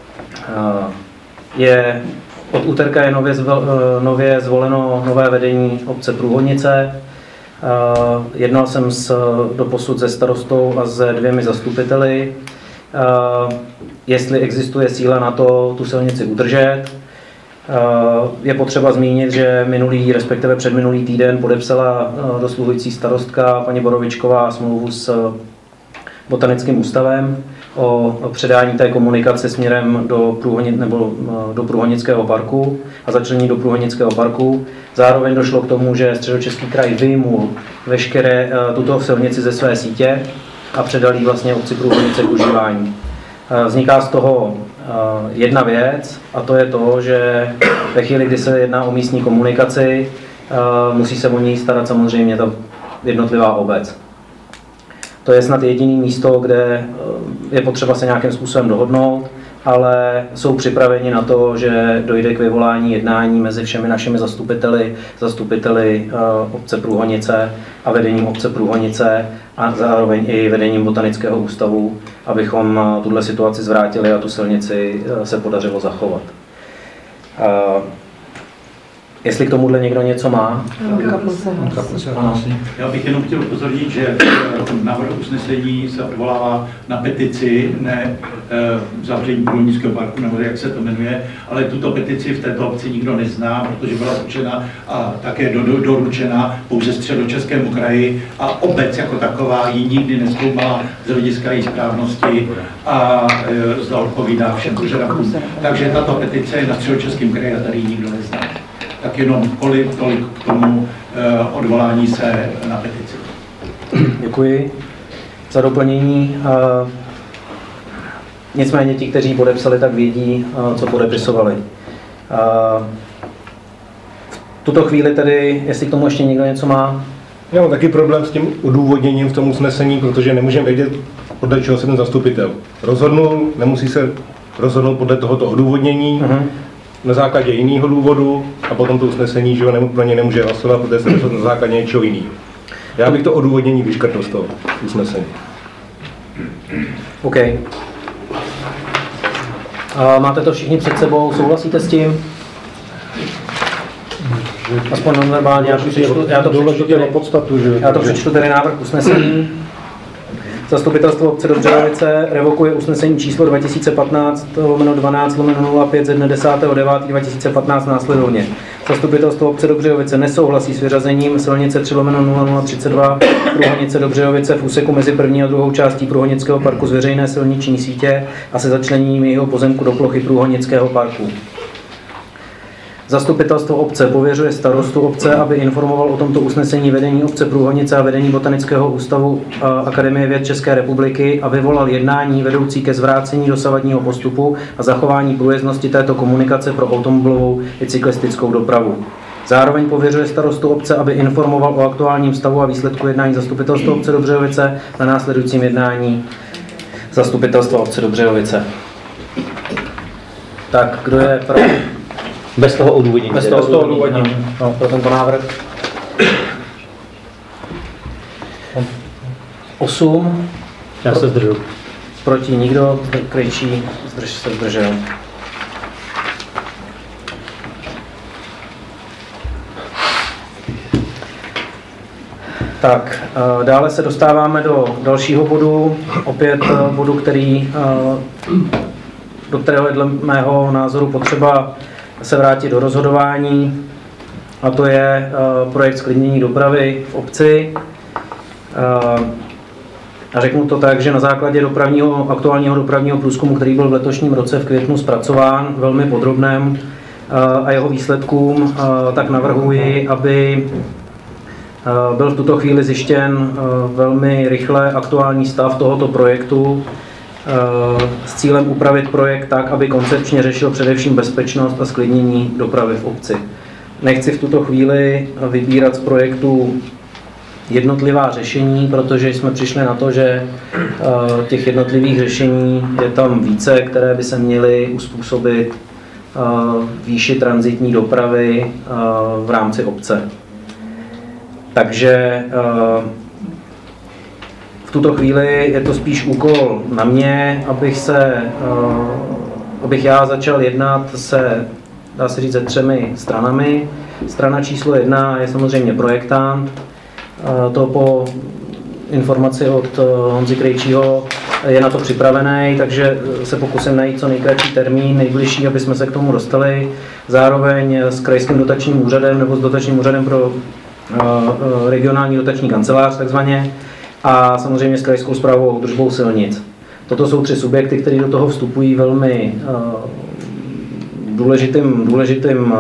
G: je od úterka je nově, zvel, nově zvoleno nové vedení obce Průhonice. Jednal jsem s, doposud se starostou a se dvěmi zastupiteli, jestli existuje síla na to tu silnici udržet. Je potřeba zmínit, že minulý, respektive předminulý týden podepsala dosluhující starostka paní Borovičková smlouvu s Botanickým ústavem o předání té komunikace směrem do, Průhoni, nebo do Průhonického parku a začlenění do Průhonického parku. Zároveň došlo k tomu, že Středočeský kraj vyjmul veškeré tuto silnici ze své sítě a předal ji vlastně obci Průhonice k užívání. Vzniká z toho jedna věc, a to je to, že ve chvíli, kdy se jedná o místní komunikaci, musí se o něj starat samozřejmě ta jednotlivá obec. To je snad jediné místo, kde je potřeba se nějakým způsobem dohodnout, ale jsou připraveni na to, že dojde k vyvolání jednání mezi všemi našimi zastupiteli, zastupiteli obce Průhonice a vedením obce Průhonice a zároveň i vedením Botanického ústavu, abychom tuhle situaci zvrátili a tu silnici se podařilo zachovat. Jestli k tomuhle někdo něco má?
D: Já bych jenom chtěl upozornit, že návrh usnesení se odvolává na petici, ne zavření Průhonického parku, nebo jak se to jmenuje, ale tuto petici v této obci nikdo nezná, protože byla určena a také do, do, doručena pouze Středočeskému kraji a obec jako taková ji nikdy nezkoumala z hlediska její správnosti a e, zda odpovídá všem požadavkům. Takže tato petice je na Středočeském kraji a tady ji nikdo nezná. Tak jenom kolik, tolik k tomu e, odvolání se na petici.
G: Děkuji za doplnění. E, nicméně ti, kteří podepsali, tak vědí, e, co podepisovali. E, v tuto chvíli tedy, jestli k tomu ještě někdo něco má?
C: Já mám taky problém s tím odůvodněním v tom usnesení, protože nemůžeme vědět, podle čeho se ten zastupitel rozhodnul, nemusí se rozhodnout podle tohoto odůvodnění. Uh-huh. Na základě jiného důvodu a potom to usnesení, že ho pro ně nemůže hlasovat, protože se rozhodl na základě něčeho jiného. Já bych to odůvodnění vyškrtl z toho usnesení.
G: OK. A máte to všichni před sebou, souhlasíte s tím? Aspoň normálně, já to přečtu, já to přečtu, tedy, já to přečtu tedy návrh usnesení. Zastupitelstvo obce Dobřejovice revokuje usnesení číslo dva tisíce patnáct lomeno dvanáct lomeno nula pět ze dne desátého devátého dva tisíce patnáct následovně. Zastupitelstvo obce Dobřejovice nesouhlasí s vyřazením silnice tři lomeno nula nula třicet dva Průhonice Dobřejovice v úseku mezi první a druhou částí Průhonického parku z veřejné silniční sítě a se začleněním jeho pozemku do plochy Průhonického parku. Zastupitelstvo obce pověřuje starostu obce, aby informoval o tomto usnesení vedení obce Průhonice a vedení Botanického ústavu Akademie věd České republiky a vyvolal jednání vedoucí ke zvrácení dosavadního postupu a zachování průjezdnosti této komunikace pro automobilovou i cyklistickou dopravu. Zároveň pověřuje starostu obce, aby informoval o aktuálním stavu a výsledku jednání zastupitelstva obce Dobřejovice na následujícím jednání zastupitelstva obce Dobřejovice. Tak, kdo je pro?
A: Bez toho odůvodnění.
G: Bez toho odůvodnění. No, pro tento návrh. osm.
A: Já se zdržu.
G: Proti nikdo. Krejčí zdrž se zdržel. Tak, dále se dostáváme do dalšího bodu. Opět bodu, který, do kterého je dle mého názoru potřeba se vrátit do rozhodování, a to je uh, projekt zklidnění dopravy v obci. Uh, a řeknu to tak, že na základě dopravního, aktuálního dopravního průzkumu, který byl v letošním roce v květnu zpracován, velmi podrobném, uh, a jeho výsledkům, uh, tak navrhuji, aby uh, byl v tuto chvíli zjištěn uh, velmi rychle aktuální stav tohoto projektu, s cílem upravit projekt tak, aby koncepčně řešil především bezpečnost a zklidnění dopravy v obci. Nechci v tuto chvíli vybírat z projektu jednotlivá řešení, protože jsme přišli na to, že těch jednotlivých řešení je tam více, které by se měly uspůsobit výši tranzitní dopravy v rámci obce. Takže v tuto chvíli je to spíš úkol na mě, abych se, abych já začal jednat se, dá se říct, se třemi stranami. Strana číslo jedna je samozřejmě projektant. To po informaci od Honzy Krejčího je na to připravený, takže se pokusím najít co nejkratší termín, nejbližší, aby jsme se k tomu dostali. Zároveň s krajským dotačním úřadem nebo s dotačním úřadem pro regionální dotační kancelář takzvaně a samozřejmě s krajskou správou a údržbou silnic. Toto jsou tři subjekty, které do toho vstupují velmi důležitým, důležitým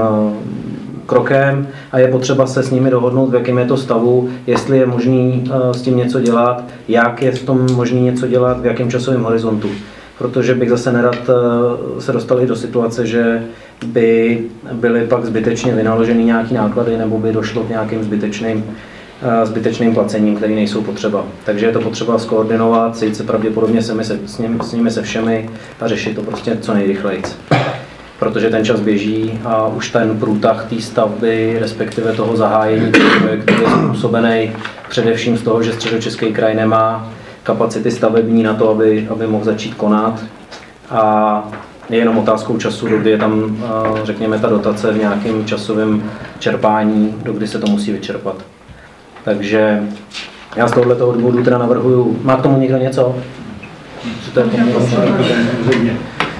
G: krokem a je potřeba se s nimi dohodnout, v jakém je to stavu, jestli je možný s tím něco dělat, jak je v tom možný něco dělat, v jakém časovém horizontu. Protože bych zase nerad se dostal i do situace, že by byly pak zbytečně vynaloženy nějaké náklady nebo by došlo k nějakým zbytečným, zbytečným placením, které nejsou potřeba. Takže je to potřeba skoordinovat, sejít se pravděpodobně se, s, nimi, s nimi se všemi a řešit to prostě co nejrychleji. Protože ten čas běží a už ten průtah té stavby, respektive toho zahájení projektu je způsobený především z toho, že Středočeský kraj nemá kapacity stavební na to, aby, aby mohl začít konat. A je jenom otázkou času, dokdy je tam, řekněme, ta dotace v nějakém časovém čerpání, dokdy se to musí vyčerpat. Takže já z tohoto důvodu teda navrhuju, má k tomu někdo něco? Co to je
D: samozřejmě.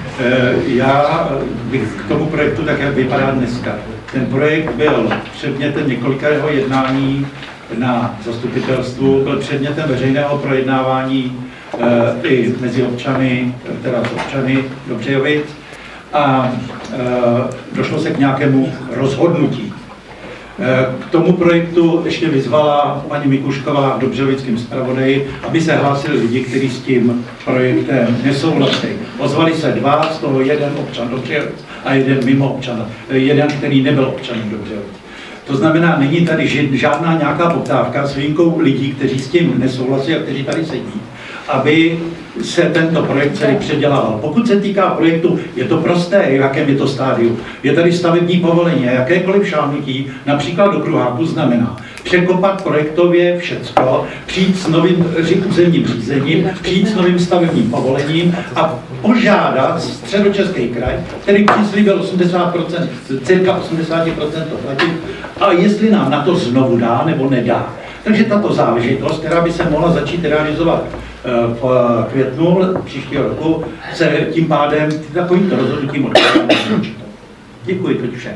D: Já bych k tomu projektu, tak jak vypadá dneska. Ten projekt byl předmětem několikého jednání na zastupitelstvu, byl předmětem veřejného projednávání e, i mezi občany, teda s občany Dobřejovic a e, došlo se k nějakému rozhodnutí. E, k tomu projektu ještě vyzvala paní Mikušková v Dobřejovickém zpravodaji, aby se hlásili lidi, kteří s tím projektem nesouhlasí. Ozvali se dva, z toho jeden občan Dobřejovic a jeden mimo občana, jeden, který nebyl občanem Dobřejovic. To znamená, není tady žádná nějaká poptávka s výjimkou lidí, kteří s tím nesouhlasí a kteří tady sedí, aby se tento projekt celý předělával. Pokud se týká projektu, je to prosté, v jakém je to stádiu. Je tady stavební povolení a jakékoliv šáhnutí, například do kruháku, znamená překopat projektově všecko, přijít s novým územním řízením, přijít s novým stavebním povolením a požádat Středočeský kraj, který přislíbil osmdesát procent, cirka osmdesát procent to platit, a jestli nám na to znovu dá nebo nedá. Takže tato záležitost, která by se mohla začít realizovat v květnu příštího roku, se tím pádem takovýmto rozhodnutím odkladá. Děkuji, to vše.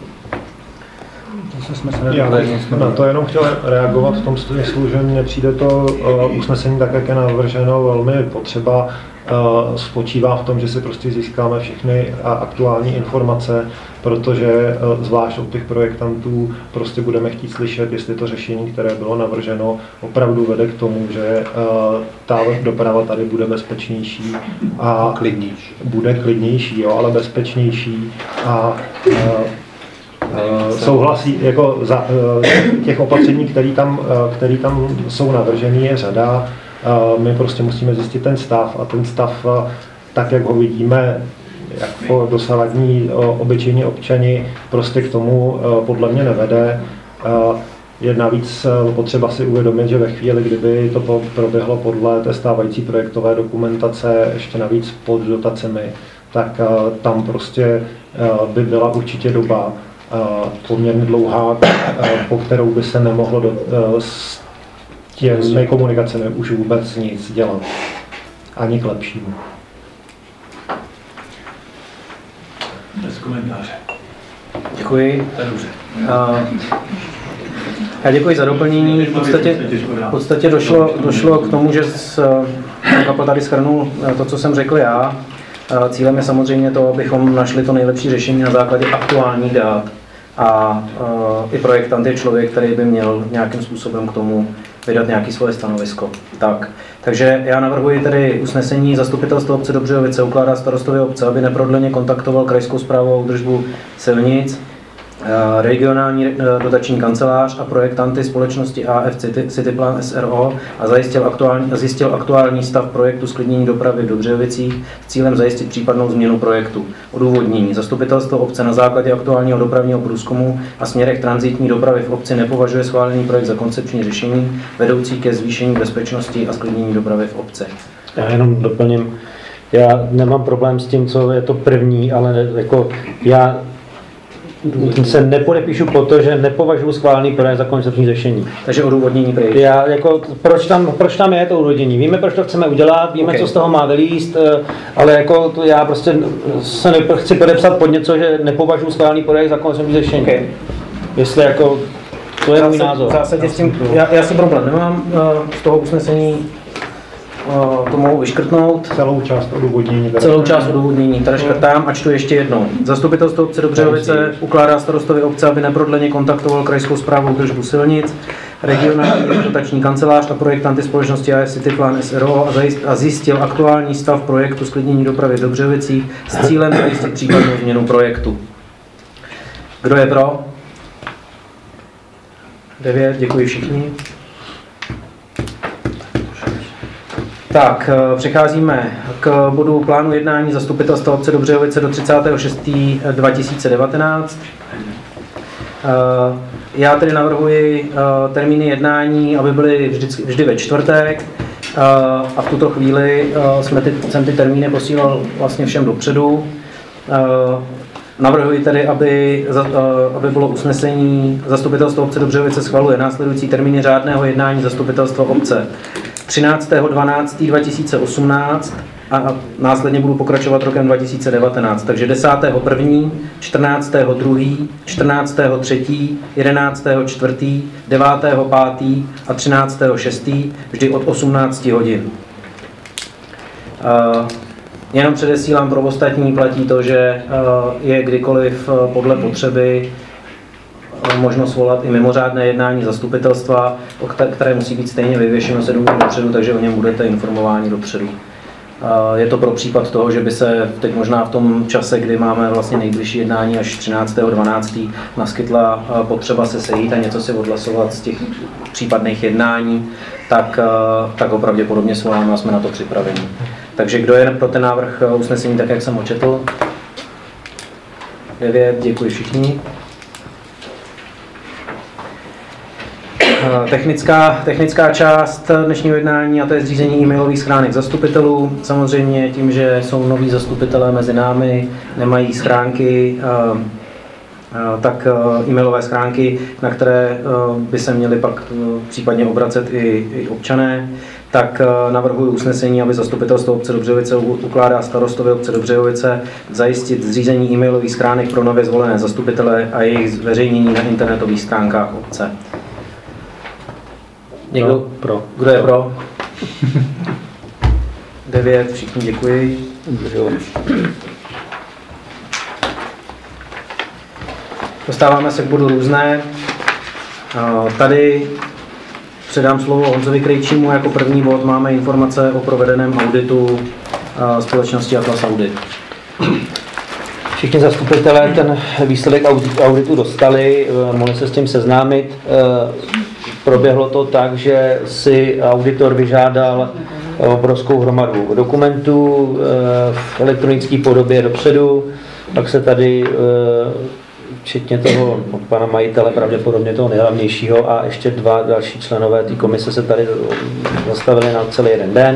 C: Já na to jenom chtěl reagovat v tom smyslu, že mně přijde to usnesení tak, jak je navrženo, velmi potřeba. Spočívá v tom, že si prostě získáme všechny aktuální informace, protože zvlášť od těch projektantů prostě budeme chtít slyšet, jestli to řešení, které bylo navrženo, opravdu vede k tomu, že ta doprava tady bude bezpečnější a klidnější. Bude klidnější, jo, ale bezpečnější a souhlasí, jako za, těch opatření, které tam, které tam jsou navrženy, je řada. My prostě musíme zjistit ten stav a ten stav, tak jak ho vidíme, jako dosavadní obyčejní občani, prostě k tomu podle mě nevede. Je navíc potřeba si uvědomit, že ve chvíli, kdyby to proběhlo podle té stávající projektové dokumentace, ještě navíc pod dotacemi, tak tam prostě by byla určitě doba poměrně dlouhá, po kterou by se nemohlo do, s těmi komunikacemi už vůbec nic dělat. Ani k lepšímu.
D: Bez komentáře.
G: Děkuji. Já děkuji za doplnění. V podstatě, v podstatě došlo, došlo k tomu, že Kapl tady shrnul to, co jsem řekl já. Cílem je samozřejmě to, abychom našli to nejlepší řešení na základě aktuálních dat. A uh, i projektant je člověk, který by měl nějakým způsobem k tomu vydat nějaké svoje stanovisko. Tak. Takže já navrhuji tedy usnesení zastupitelstva obce Dobřejovice ukládá starostovi obce, aby neprodleně kontaktoval krajskou správu a údržbu silnic regionální dotační kancelář a projektanty společnosti A F Cityplan S R O a zajistil aktuální, zjistil aktuální stav projektu sklidnění dopravy v Dobřejovicích s cílem zajistit případnou změnu projektu. Odůvodnění. Zastupitelstvo obce na základě aktuálního dopravního průzkumu a směrech tranzitní dopravy v obci nepovažuje schválený projekt za koncepční řešení vedoucí ke zvýšení bezpečnosti a sklidnění dopravy v obci.
A: Já jenom doplním. Já nemám problém s tím, co je to první, ale jako já se nepodepíšu po to, že nepovažuji schválený projekt za koncepční řešení.
G: Takže odůvodnění projekt.
A: Já jako, proč tam, proč tam je to odůvodnění? Víme, proč to chceme udělat, víme, okay. co z toho má vylíst, ale jako to já prostě se ne, chci podepsat pod něco, že nepovažuji schválený projekt za koncepční řešení. Okay. Jestli jako, to je Zásad, můj názor.
G: V zásadě s tím, já, já si problém nemám, z toho usnesení to mohu vyškrtnout.
C: Celou část odůvodnění.
G: Celou část odůvodnění, tady škrtám a čtu ještě jednou. Zastupitelstvo obce Dobřejovice ukládá starostovi obce, aby neprodleně kontaktoval krajskou správu údržbu silnic, regionální dotační kancelář a projektanty společnosti A F Cityplan S R O a zjistil aktuální stav projektu sklidnění dopravy v Dobřejovicích s cílem zajistit případnou změnu projektu. Kdo je pro? devět, děkuji všichni. Tak, přecházíme k bodu plánu jednání zastupitelstva obce Dobřejovice do třicátého šestého dva tisíce devatenáct. Já tedy navrhuji termíny jednání, aby byly vždy, vždy ve čtvrtek a v tuto chvíli jsme ty, jsem ty termíny posílal vlastně všem dopředu. Navrhuji tedy, aby, aby bylo usnesení zastupitelstva obce Dobřejovice schvaluje následující termíny řádného jednání zastupitelstva obce. třináctého dvanáctého dva tisíce osmnáct a následně budu pokračovat rokem dva tisíce devatenáct. Takže desátého prvního, čtrnáctého druhého, čtrnáctého třetího, jedenáctého čtvrtého, devátého pátého a třináctého šestého vždy od osmnácti hodin. Uh, jenom předesílám, pro ostatní platí to, že uh, je kdykoliv uh, podle potřeby možnost volat i mimořádné jednání zastupitelstva, které musí být stejně vyvěšeno sedm dní dopředu, takže o něm budete informováni dopředu. Je to pro případ toho, že by se teď možná v tom čase, kdy máme vlastně nejbližší jednání až třináctého dvanáctého naskytla potřeba se sejít a něco si odhlasovat z těch případných jednání, tak, tak ho pravděpodobně svoláme a jsme na to připraveni. Takže kdo je pro ten návrh usnesení tak, jak jsem očetl? devět, děkuji všichni. Technická, technická část dnešního jednání, a to je zřízení e-mailových schránek zastupitelů. Samozřejmě tím, že jsou noví zastupitelé mezi námi, nemají schránky, tak e-mailové schránky, na které by se měli pak případně obracet i, i občané, tak navrhuji usnesení, aby zastupitelstvo obce Dobřejovice ukládá starostovi obce Dobřejovice zajistit zřízení e-mailových schránek pro nově zvolené zastupitele a jejich zveřejnění na internetových stránkách obce. Někdo
A: pro, pro.
G: Kdo je pro? devět, všichni děkuji. Dostáváme se k bodu různé. Tady předám slovo Honzovi Krejčímu. Jako první bod máme informace o provedeném auditu společnosti Atlas Audit.
A: Všichni zastupitelé ten výsledek auditu dostali, mohli se s tím seznámit. Proběhlo to tak, že si auditor vyžádal obrovskou hromadu dokumentů v elektronické podobě dopředu, pak se tady, včetně toho pana majitele, pravděpodobně toho nejhlavnějšího, a ještě dva další členové té komise se tady zastavili na celý jeden den.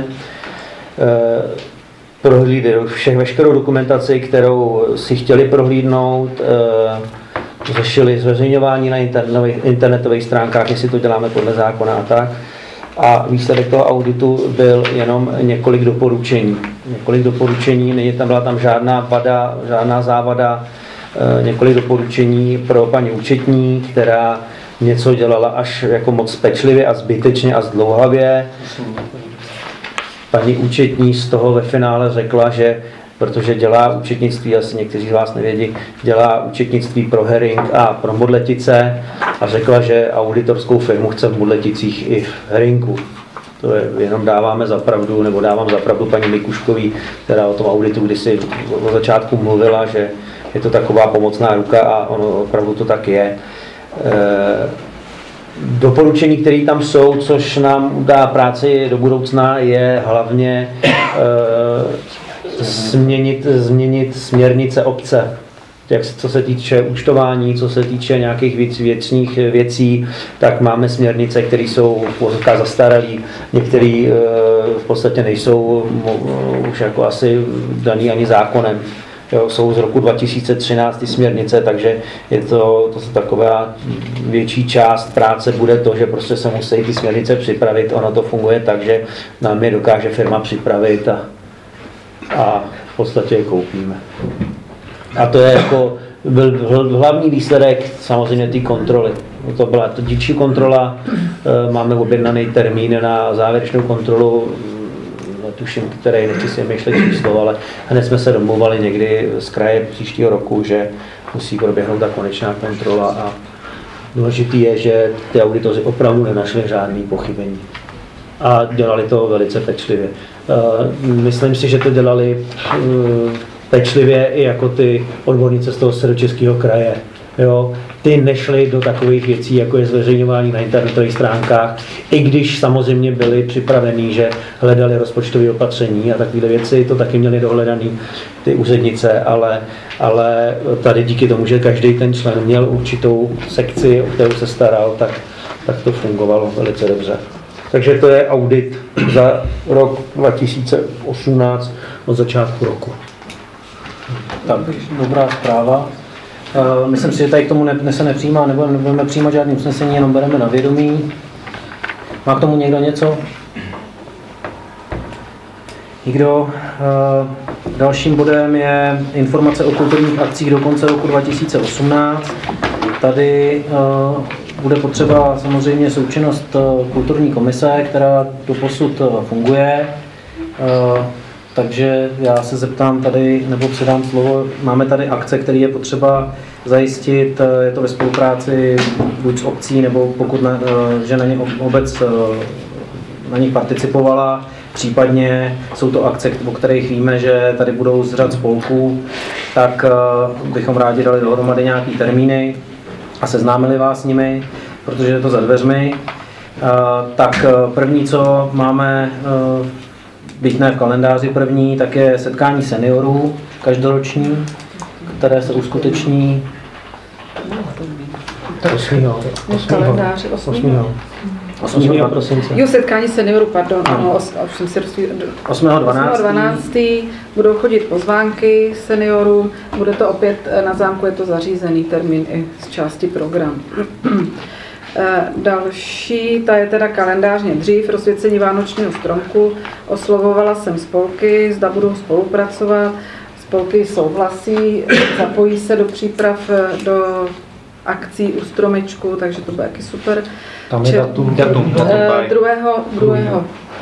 A: Prohlídli všech veškerou dokumentaci, kterou si chtěli prohlídnout, řešili zveřejňování na internetových stránkách, jestli to děláme podle zákona a tak. A výsledek toho auditu byl jenom několik doporučení. Několik doporučení, není tam, byla tam žádná vada, žádná závada, několik doporučení pro paní účetní, která něco dělala až jako moc pečlivě a zbytečně a zdlouhavě. Paní účetní z toho ve finále řekla, že protože dělá účetnictví, asi někteří z vás nevědí, dělá účetnictví pro Herring a pro Modletice a řekla, že auditorskou firmu chce v Modleticích i v Herringu. To je, jenom dáváme za pravdu, nebo dávám za pravdu paní Mikuškový, která o tom auditu kdysi od začátku mluvila, že je to taková pomocná ruka a ono opravdu to tak je. Doporučení, které tam jsou, což nám dá práci do budoucna, je hlavně změnit, změnit směrnice obce. Jak, co se týče účtování, co se týče nějakých věc, věcných věcí, tak máme směrnice, které jsou zastaralé, některé v podstatě nejsou už jako asi daný ani zákonem. Jo, jsou z roku dva tisíce třináct ty směrnice, takže je to, to taková větší část práce bude to, že prostě se musí ty směrnice připravit. Ono to funguje tak, že nám je dokáže firma připravit a, a v podstatě je koupíme. A to je jako byl hlavní výsledek samozřejmě té kontroly. To byla to dílčí kontrola, máme objednaný termín na závěrečnou kontrolu, tuším, který nechci si myšlet číslo, ale hned jsme se domluvali někdy z kraje příštího roku, že musí proběhnout ta konečná kontrola a důležitý je, že ty auditoři opravdu nenašli žádný pochybení. A dělali to velice pečlivě. Myslím si, že to dělali pečlivě i jako ty odbornice z toho Středočeského kraje. Jo, ty nešly do takových věcí, jako je zveřejňování na internetových stránkách, i když samozřejmě byli připravení, že hledali rozpočtové opatření a takové věci, to taky měli dohledaný ty úřednice, ale, ale tady díky tomu, že každý ten člen měl určitou sekci, o kterou se staral, tak, tak to fungovalo velice dobře. Takže to je audit za rok dva tisíce osmnáct od začátku roku.
G: Tak, dobrá zpráva. Uh, myslím si, že tady k tomu ne, se nepřijímá, nebudeme, nebudeme přijímat žádný usnesení, jenom bereme na vědomí. Má k tomu někdo něco? Nikdo? Uh, dalším bodem je informace o kulturních akcích do konce roku dva tisíce osmnáct. Tady uh, bude potřeba samozřejmě součinnost uh, kulturní komise, která doposud uh, funguje. Uh, Takže já se zeptám tady, nebo předám slovo, máme tady akce, které je potřeba zajistit, je to ve spolupráci buď s obcí, nebo pokud na, že na ně obec na nich participovala, případně jsou to akce, o kterých víme, že tady budou z řad spolků, tak bychom rádi dali dohromady nějaký termíny a seznámili vás s nimi, protože je to za dveřmi. Tak první, co máme, byť ne v kalendáři první, tak je setkání seniorů každoroční, které se uskuteční
A: osmého
B: kalendáři osmého
A: osmého prosince.
B: Jo, setkání seniorů, pardon, ano, os, už jsem si rozvíjel.
G: osmého dvanáctého
B: budou chodit pozvánky seniorům, bude to opět na zámku, je to zařízený termín i z části programu. Další, ta je teda kalendářně dřív, rozsvěcení vánočního stromku. Oslovovala jsem spolky, zda budou spolupracovat. Spolky souhlasí, zapojí se do příprav, do akcí u stromečku, takže to bude taky super.
C: Tam je datum.
F: Datum.
B: Druhého, druhého.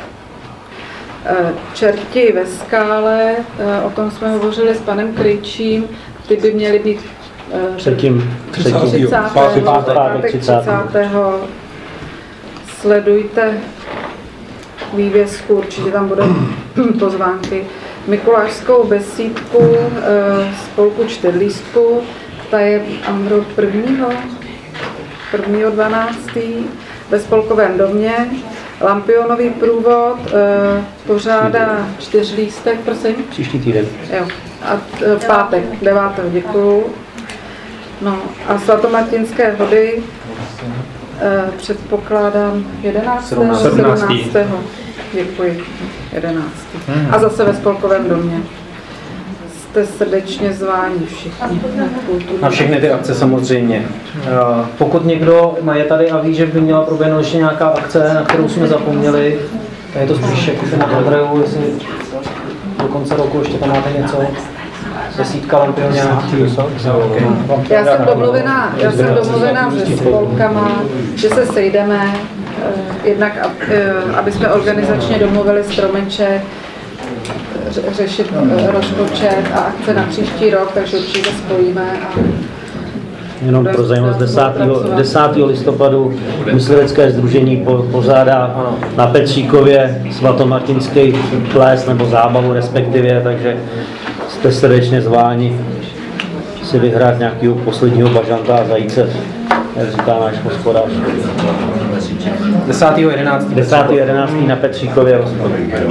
B: Čerti ve skále, o tom jsme hovořili s panem Krejčím, ty by měly být
A: Třetím, třetím,
B: pátek třicátého Sledujte vývězku, určitě tam budou pozvánky. Mikulášskou besídku spolku čtyřlístku, ta je Andro prvního, prvního dvanáctého ve spolkovém domě. Lampionový průvod pořádá čtyřlístek, prosím.
A: Příští týden.
B: Jo, a v pátek, devátého děkuju. No a svatomartinské hody eh, předpokládám jedenáctého sedmnáctého Děkuji, jedenáctého A zase ve spolkovém domě. Jste srdečně zváni všichni.
G: Na všechny ty akce samozřejmě. Pokud někdo je tady a ví, že by měla proběhnout ještě nějaká akce, na kterou jsme zapomněli, tak je to spíš jako se na Andreu, jestli do konce roku ještě tam máte něco. Desítka lampion nějaký.
B: Já jsem domluvená, já jsem domluvená se spolkama, že se sejdeme, jednak aby jsme organizačně domluvili stromeček, řešit rozpočet a akce na příští rok, takže určitě spojíme. A
A: jenom pro zajímavost, desátého listopadu myslivecké sdružení po, pořádá na Petříkově svatomartinský ples nebo zábavu respektive, takže jste srdečně zváni. si vyhrát nějakého posledního bažanta a zajíce, jak říká náš hospodář.
G: desátého jedenáctého
A: desátého jedenáctého na Petříkově hospodu.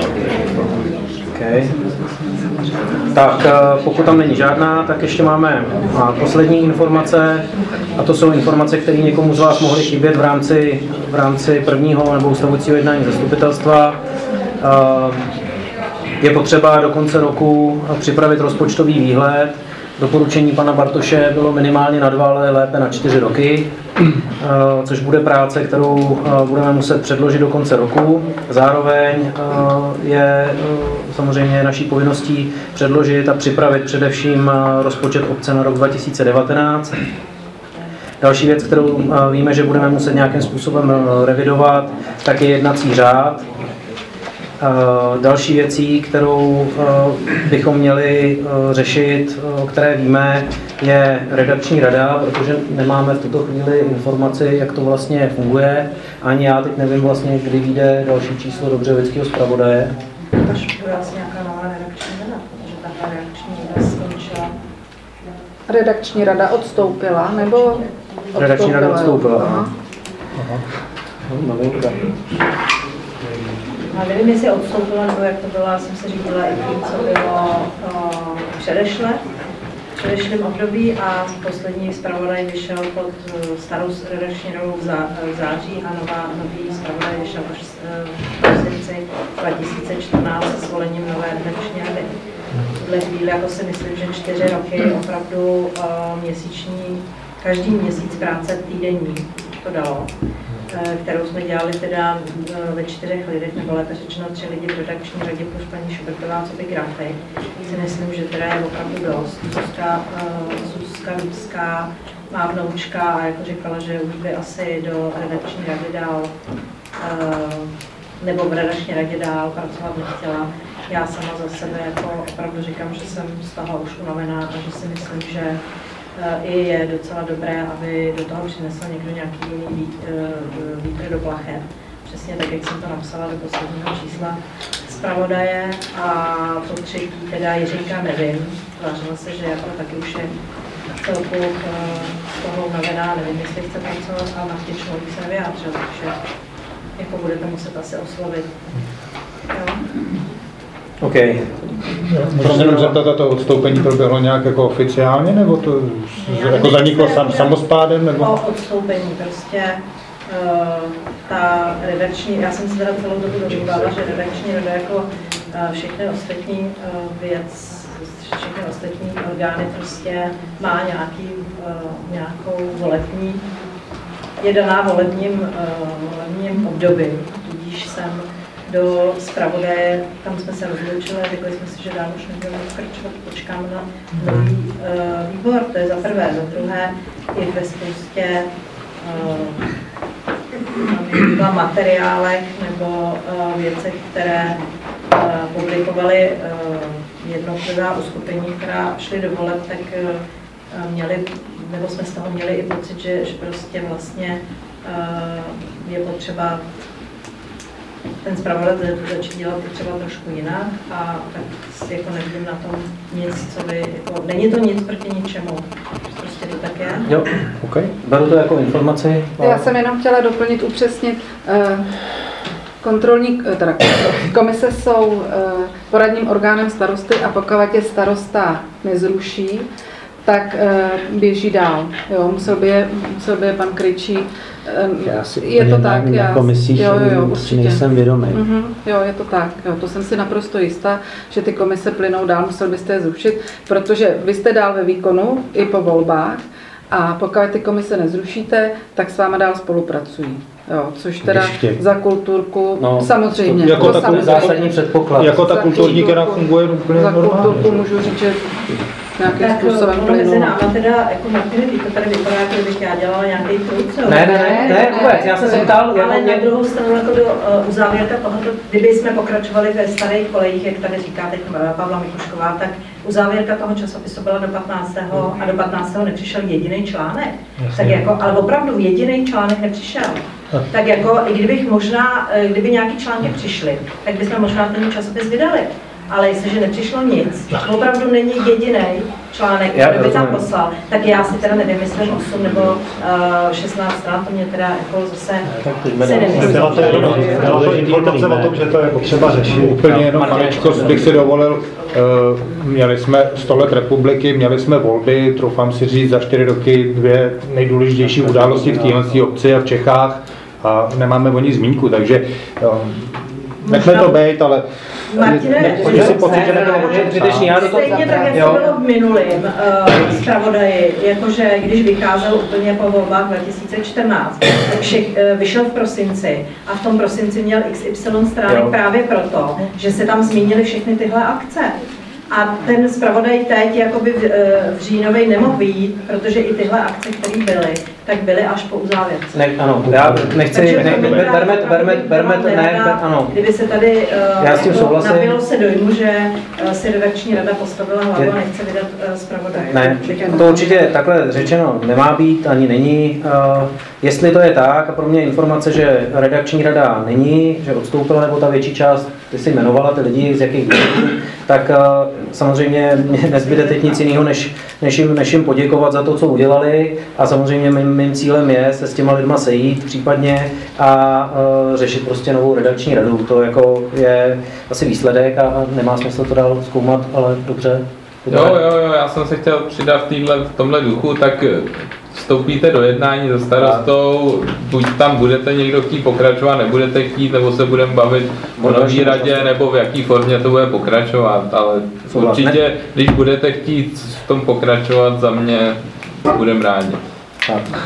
G: Okay. Tak pokud tam není žádná, tak ještě máme poslední informace, a to jsou informace, které někomu z vás mohly chybět v rámci, v rámci prvního nebo ustavujícího jednání zastupitelstva. Je potřeba do konce roku připravit rozpočtový výhled. Doporučení pana Bartoše bylo minimálně na dva, ale lépe na čtyři roky, což bude práce, kterou budeme muset předložit do konce roku. Zároveň je samozřejmě naší povinností předložit a připravit především rozpočet obce na rok dva tisíce devatenáct. Další věc, kterou víme, že budeme muset nějakým způsobem revidovat, tak je jednací řád. Další věcí, kterou bychom měli řešit, o které víme, je redakční rada, protože nemáme v tuto chvíli informaci, jak to vlastně funguje. Ani já teď nevím vlastně, kdy vyjde další číslo do Břehovického zpravodaje.
H: Až bude asi nějaká nová redakční rada, protože ta redakční rada skončila.
B: Redakční rada odstoupila, nebo odstoupila?
G: Redakční rada odstoupila. Aha. Aha. Novinka.
H: A nevím, jestli odstoupila, nebo jak to bylo, já jsem se řídila i tím, co bylo uh, předešle, v předešlém období, a poslední zpravodaj vyšel pod uh, starou redakční radou v, zá, v září a nová, nový zpravodaj vyšel až v prosinci dva tisíce čtrnáct se svolením nové redakční rady. V tuhle chvíli jako si myslím, že čtyři roky opravdu uh, měsíční, každý měsíc práce týdenní to dalo, kterou jsme dělali teda ve čtyřech lidech, nebo lépe řečeno tři lidi v redakční radě plus paní Šubertová, co by grafik. Si myslím, že teda je opravdu dost. Zuzka, Zuzka Lipská má vnoučka a jako říkala, že už by asi do redakční rady dál, nebo v redakční radě dál pracovat nechtěla. Já sama za sebe jako opravdu říkám, že jsem z toho už unavená a že si myslím, že i je docela dobré, aby do toho přinesl někdo nějaký jiný vítr do plachet. Přesně tak, jak jsem to napsala do posledního čísla zpravodaje. A po třetí teda Jiřinka nevím. Tvářila se, že jako taky už je celku z toho unavená, nevím, jestli chce pracovat, ale na vděčnou bych se nevyjádřil, takže jako budete muset asi oslovit. Jo?
G: OK.
I: Můžu se jenom zeptat, a to odstoupení proběhlo nějak jako oficiálně, nebo to já jako zaniklo sam, samospádem? Nebo?
H: O odstoupení prostě. Uh, ta redakční, já jsem se teda celou dobu domnívala, že redakční rada jako uh, všechny ostatní uh, věc, všechny ostatní orgány prostě má nějaký, uh, nějakou volební, je daná volebním, uh, volebním období, tudíž jsem do zpravodaje, tam jsme se rozloučili a řekli jsme si, že dál už nebudeme pokračovat, počkáme na nový uh, výbor, to je za prvé. Za druhé, i ve spoustě uh, materiálech nebo uh, věcech, které uh, publikovaly uh, jednotlivá uskupení, která šly do voleb, tak uh, měli, nebo jsme z toho měli i pocit, že, že prostě vlastně uh, je potřeba ten zpravodaj začít dělat třeba trošku jinak, a tak jako nevidím na tom nic, co by, jako, není to nic proti ničemu, prostě to tak je.
G: Jo, OK. Beru to jako informaci.
B: Já jsem jenom chtěla doplnit, upřesnit, kontrolní, teda komise jsou poradním orgánem starosty a pokud je starosta nezruší, tak běží dál. Jo, musel by je, musel by je pan Krejčí.
A: Já si
B: je to tak,
A: na,
B: já,
A: na komisích
B: jo, jo, jo, určitě.
A: nejsem vědomý.
B: Mm-hmm, jo, je to tak. Jo, to jsem si naprosto jistá, že ty komise plynou dál, musel byste je zrušit, protože vy jste dál ve výkonu i po volbách, a pokud ty komise nezrušíte, tak s váma dál spolupracují. Jo, což teda za kulturku, no, samozřejmě.
G: Jako
B: to
G: takový zásadní předpoklad.
I: Jako ta kulturní, která funguje úplně
B: za
I: normálně.
B: Za kulturku můžu říct, že nějakým
H: tak
B: způsobem
H: ono mezi náma teda, jako Martiny, to tady vypadá, jako kdybych já dělala nějaký truc.
G: Ne, ne, ne, ne, vůbec, já jsem se ptal.
H: Ale na druhou stranu, jako do uh, uzávěrka tohoto, kdyby jsme pokračovali ve starých kolejích, jak tady říká teď Pavla Mikušková, tak uzávěrka toho časopisu byla do patnáctého a do patnáctého nepřišel jediný článek. Tak jako, ale opravdu jediný článek nepřišel. Tak jako, i kdybych možná, kdyby nějaký články přišly, tak bychom možná ten časopis vydali. Ale jestliže nepřišlo nic, opravdu není jediný článek, který by tam poslal, tak já si teda nevymyslím osm nebo uh, šestnáct stran, to mě teda jako zase si nemyslím.
C: Byla to, byla to informace o tom, že to je potřeba řešit.
I: Úplně jenom maličkost bych si dovolil. Měli jsme sto let republiky, měli jsme volby, troufám si říct, za čtyři roky dvě nejdůležitější události v téhle obci a v Čechách a nemáme o ní zmínku, takže nechme to být, ale
H: Martine,
I: si pocit, že nebylo
H: stejně tak, jak to bylo v minulém uh, zpravodaji, jakože když vycházel úplně po volbách dva tisíce čtrnáct, tak všech, uh, vyšel v prosinci a v tom prosinci měl iks ypsilon stránek jo. právě proto, že se tam zmínily všechny tyhle akce. A ten zpravodaj teď jakoby v, v říjnovej nemohl vyjít, protože i tyhle akce, které byly, tak byly až po uzávěrce.
G: Ne, ano, já nechci, ne, berme, berme, berme, ne, ano.
H: Kdyby se tady uh,
G: já s tím
H: jako nabilo se dojmu, že uh, si redakční rada postavila hlavu a nechce vydat uh, zpravodaje.
G: Ne, to určitě takhle řečeno nemá být, ani není. Uh, jestli to je tak, a pro mě informace, že redakční rada není, že odstoupila, nebo ta větší část, ty si jmenovala ty lidi, z jakých důvodů, tak uh, samozřejmě nezbyde teď nic jiného, než, než, jim, než jim poděkovat za to, co udělali, a samozřejmě mým, mým cílem je se s těma lidma sejít případně a uh, řešit prostě novou redakční radu. To jako je asi výsledek a nemá smysl to dál zkoumat, ale dobře.
F: Jo, jo, jo, já jsem se chtěl přidat v, týhle, v tomhle duchu, tak vstoupíte do jednání se starostou, buď tam budete někdo chtít pokračovat, nebudete chtít, nebo se budeme bavit o nový radě, nebo v jaký formě to bude pokračovat, ale určitě, když budete chtít v tom pokračovat, za mě budeme rádi.
G: Tak.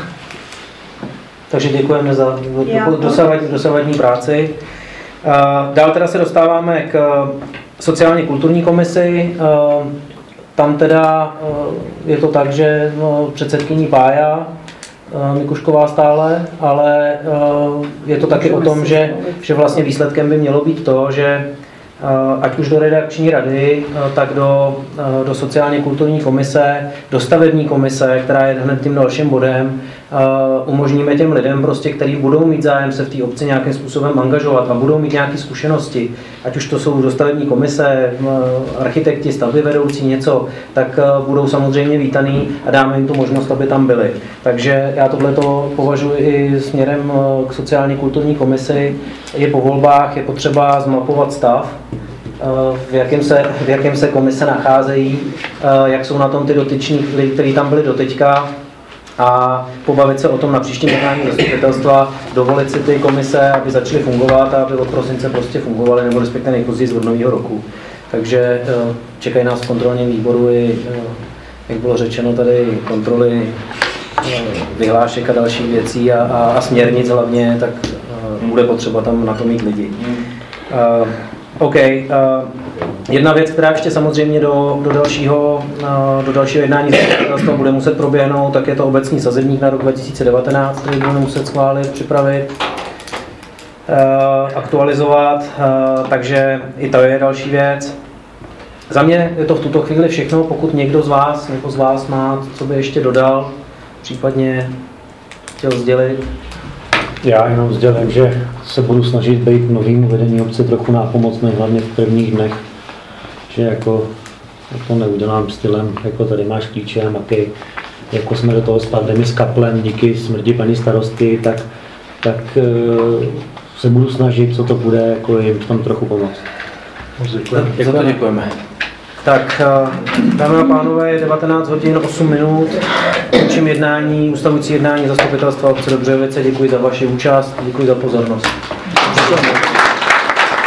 G: Takže děkujeme za dosavadní, dosavadní práci. Dál teda se dostáváme k sociálně kulturní komisi. Tam teda je to tak, že no, předsedkyní Pája Mikušková stále, ale je to taky o tom, že, že vlastně výsledkem by mělo být to, že ať už do redakční rady, tak do, do sociálně kulturní komise, do stavební komise, která je hned tím dalším bodem, umožníme těm lidem, prostě, kteří budou mít zájem se v té obci nějakým způsobem angažovat a budou mít nějaké zkušenosti, ať už to jsou do stavební komise, architekti, stavby vedoucí, něco, tak budou samozřejmě vítaný a dáme jim tu možnost, aby tam byli. Takže já tohleto považuji i směrem k sociálně kulturní komisi. Je po volbách, je potřeba zmapovat stav, v jakém se, v jakém se komise nacházejí, jak jsou na tom ty dotyční lidi, kteří tam byli doteďka, a pobavit se o tom na příštím jednání zastupitelstva, dovolit si ty komise, aby začaly fungovat a aby od prosince prostě fungovaly, nebo respektive nejpozději od nového roku. Takže čekají nás v kontrolním výboru i, jak bylo řečeno tady, kontroly vyhlášek a dalších věcí a, a, a směrnic hlavně, tak bude potřeba tam na to mít lidi. Uh, OK. Uh, jedna věc, která ještě samozřejmě do, do, dalšího, uh, do dalšího jednání zastupitelstva bude muset proběhnout, tak je to obecní sazebník na rok dva tisíce devatenáct, který budeme muset schválit, připravit, uh, aktualizovat, uh, takže i to je další věc. Za mě je to v tuto chvíli všechno, pokud někdo z vás nebo z vás má, co by ještě dodal, případně chtěl sdělit.
A: Já jenom sdělím, že se budu snažit být novým vedení obce trochu nápomocný, hlavně v prvních dnech, že jako to neudělám stylem, jako tady máš klíče a maky, jako jsme do toho spadli s kaplem díky smrti paní starostky, tak, tak se budu snažit, co to bude, jako jim v tom trochu pomoct.
G: Děkujeme. Za to děkujeme. Tak, dámy a pánové, je devatenáct hodin osm minut, končím jednání, ustavující jednání zastupitelstva obce Dobřejovice. Děkuji za vaši účast, děkuji za pozornost. Děkujeme.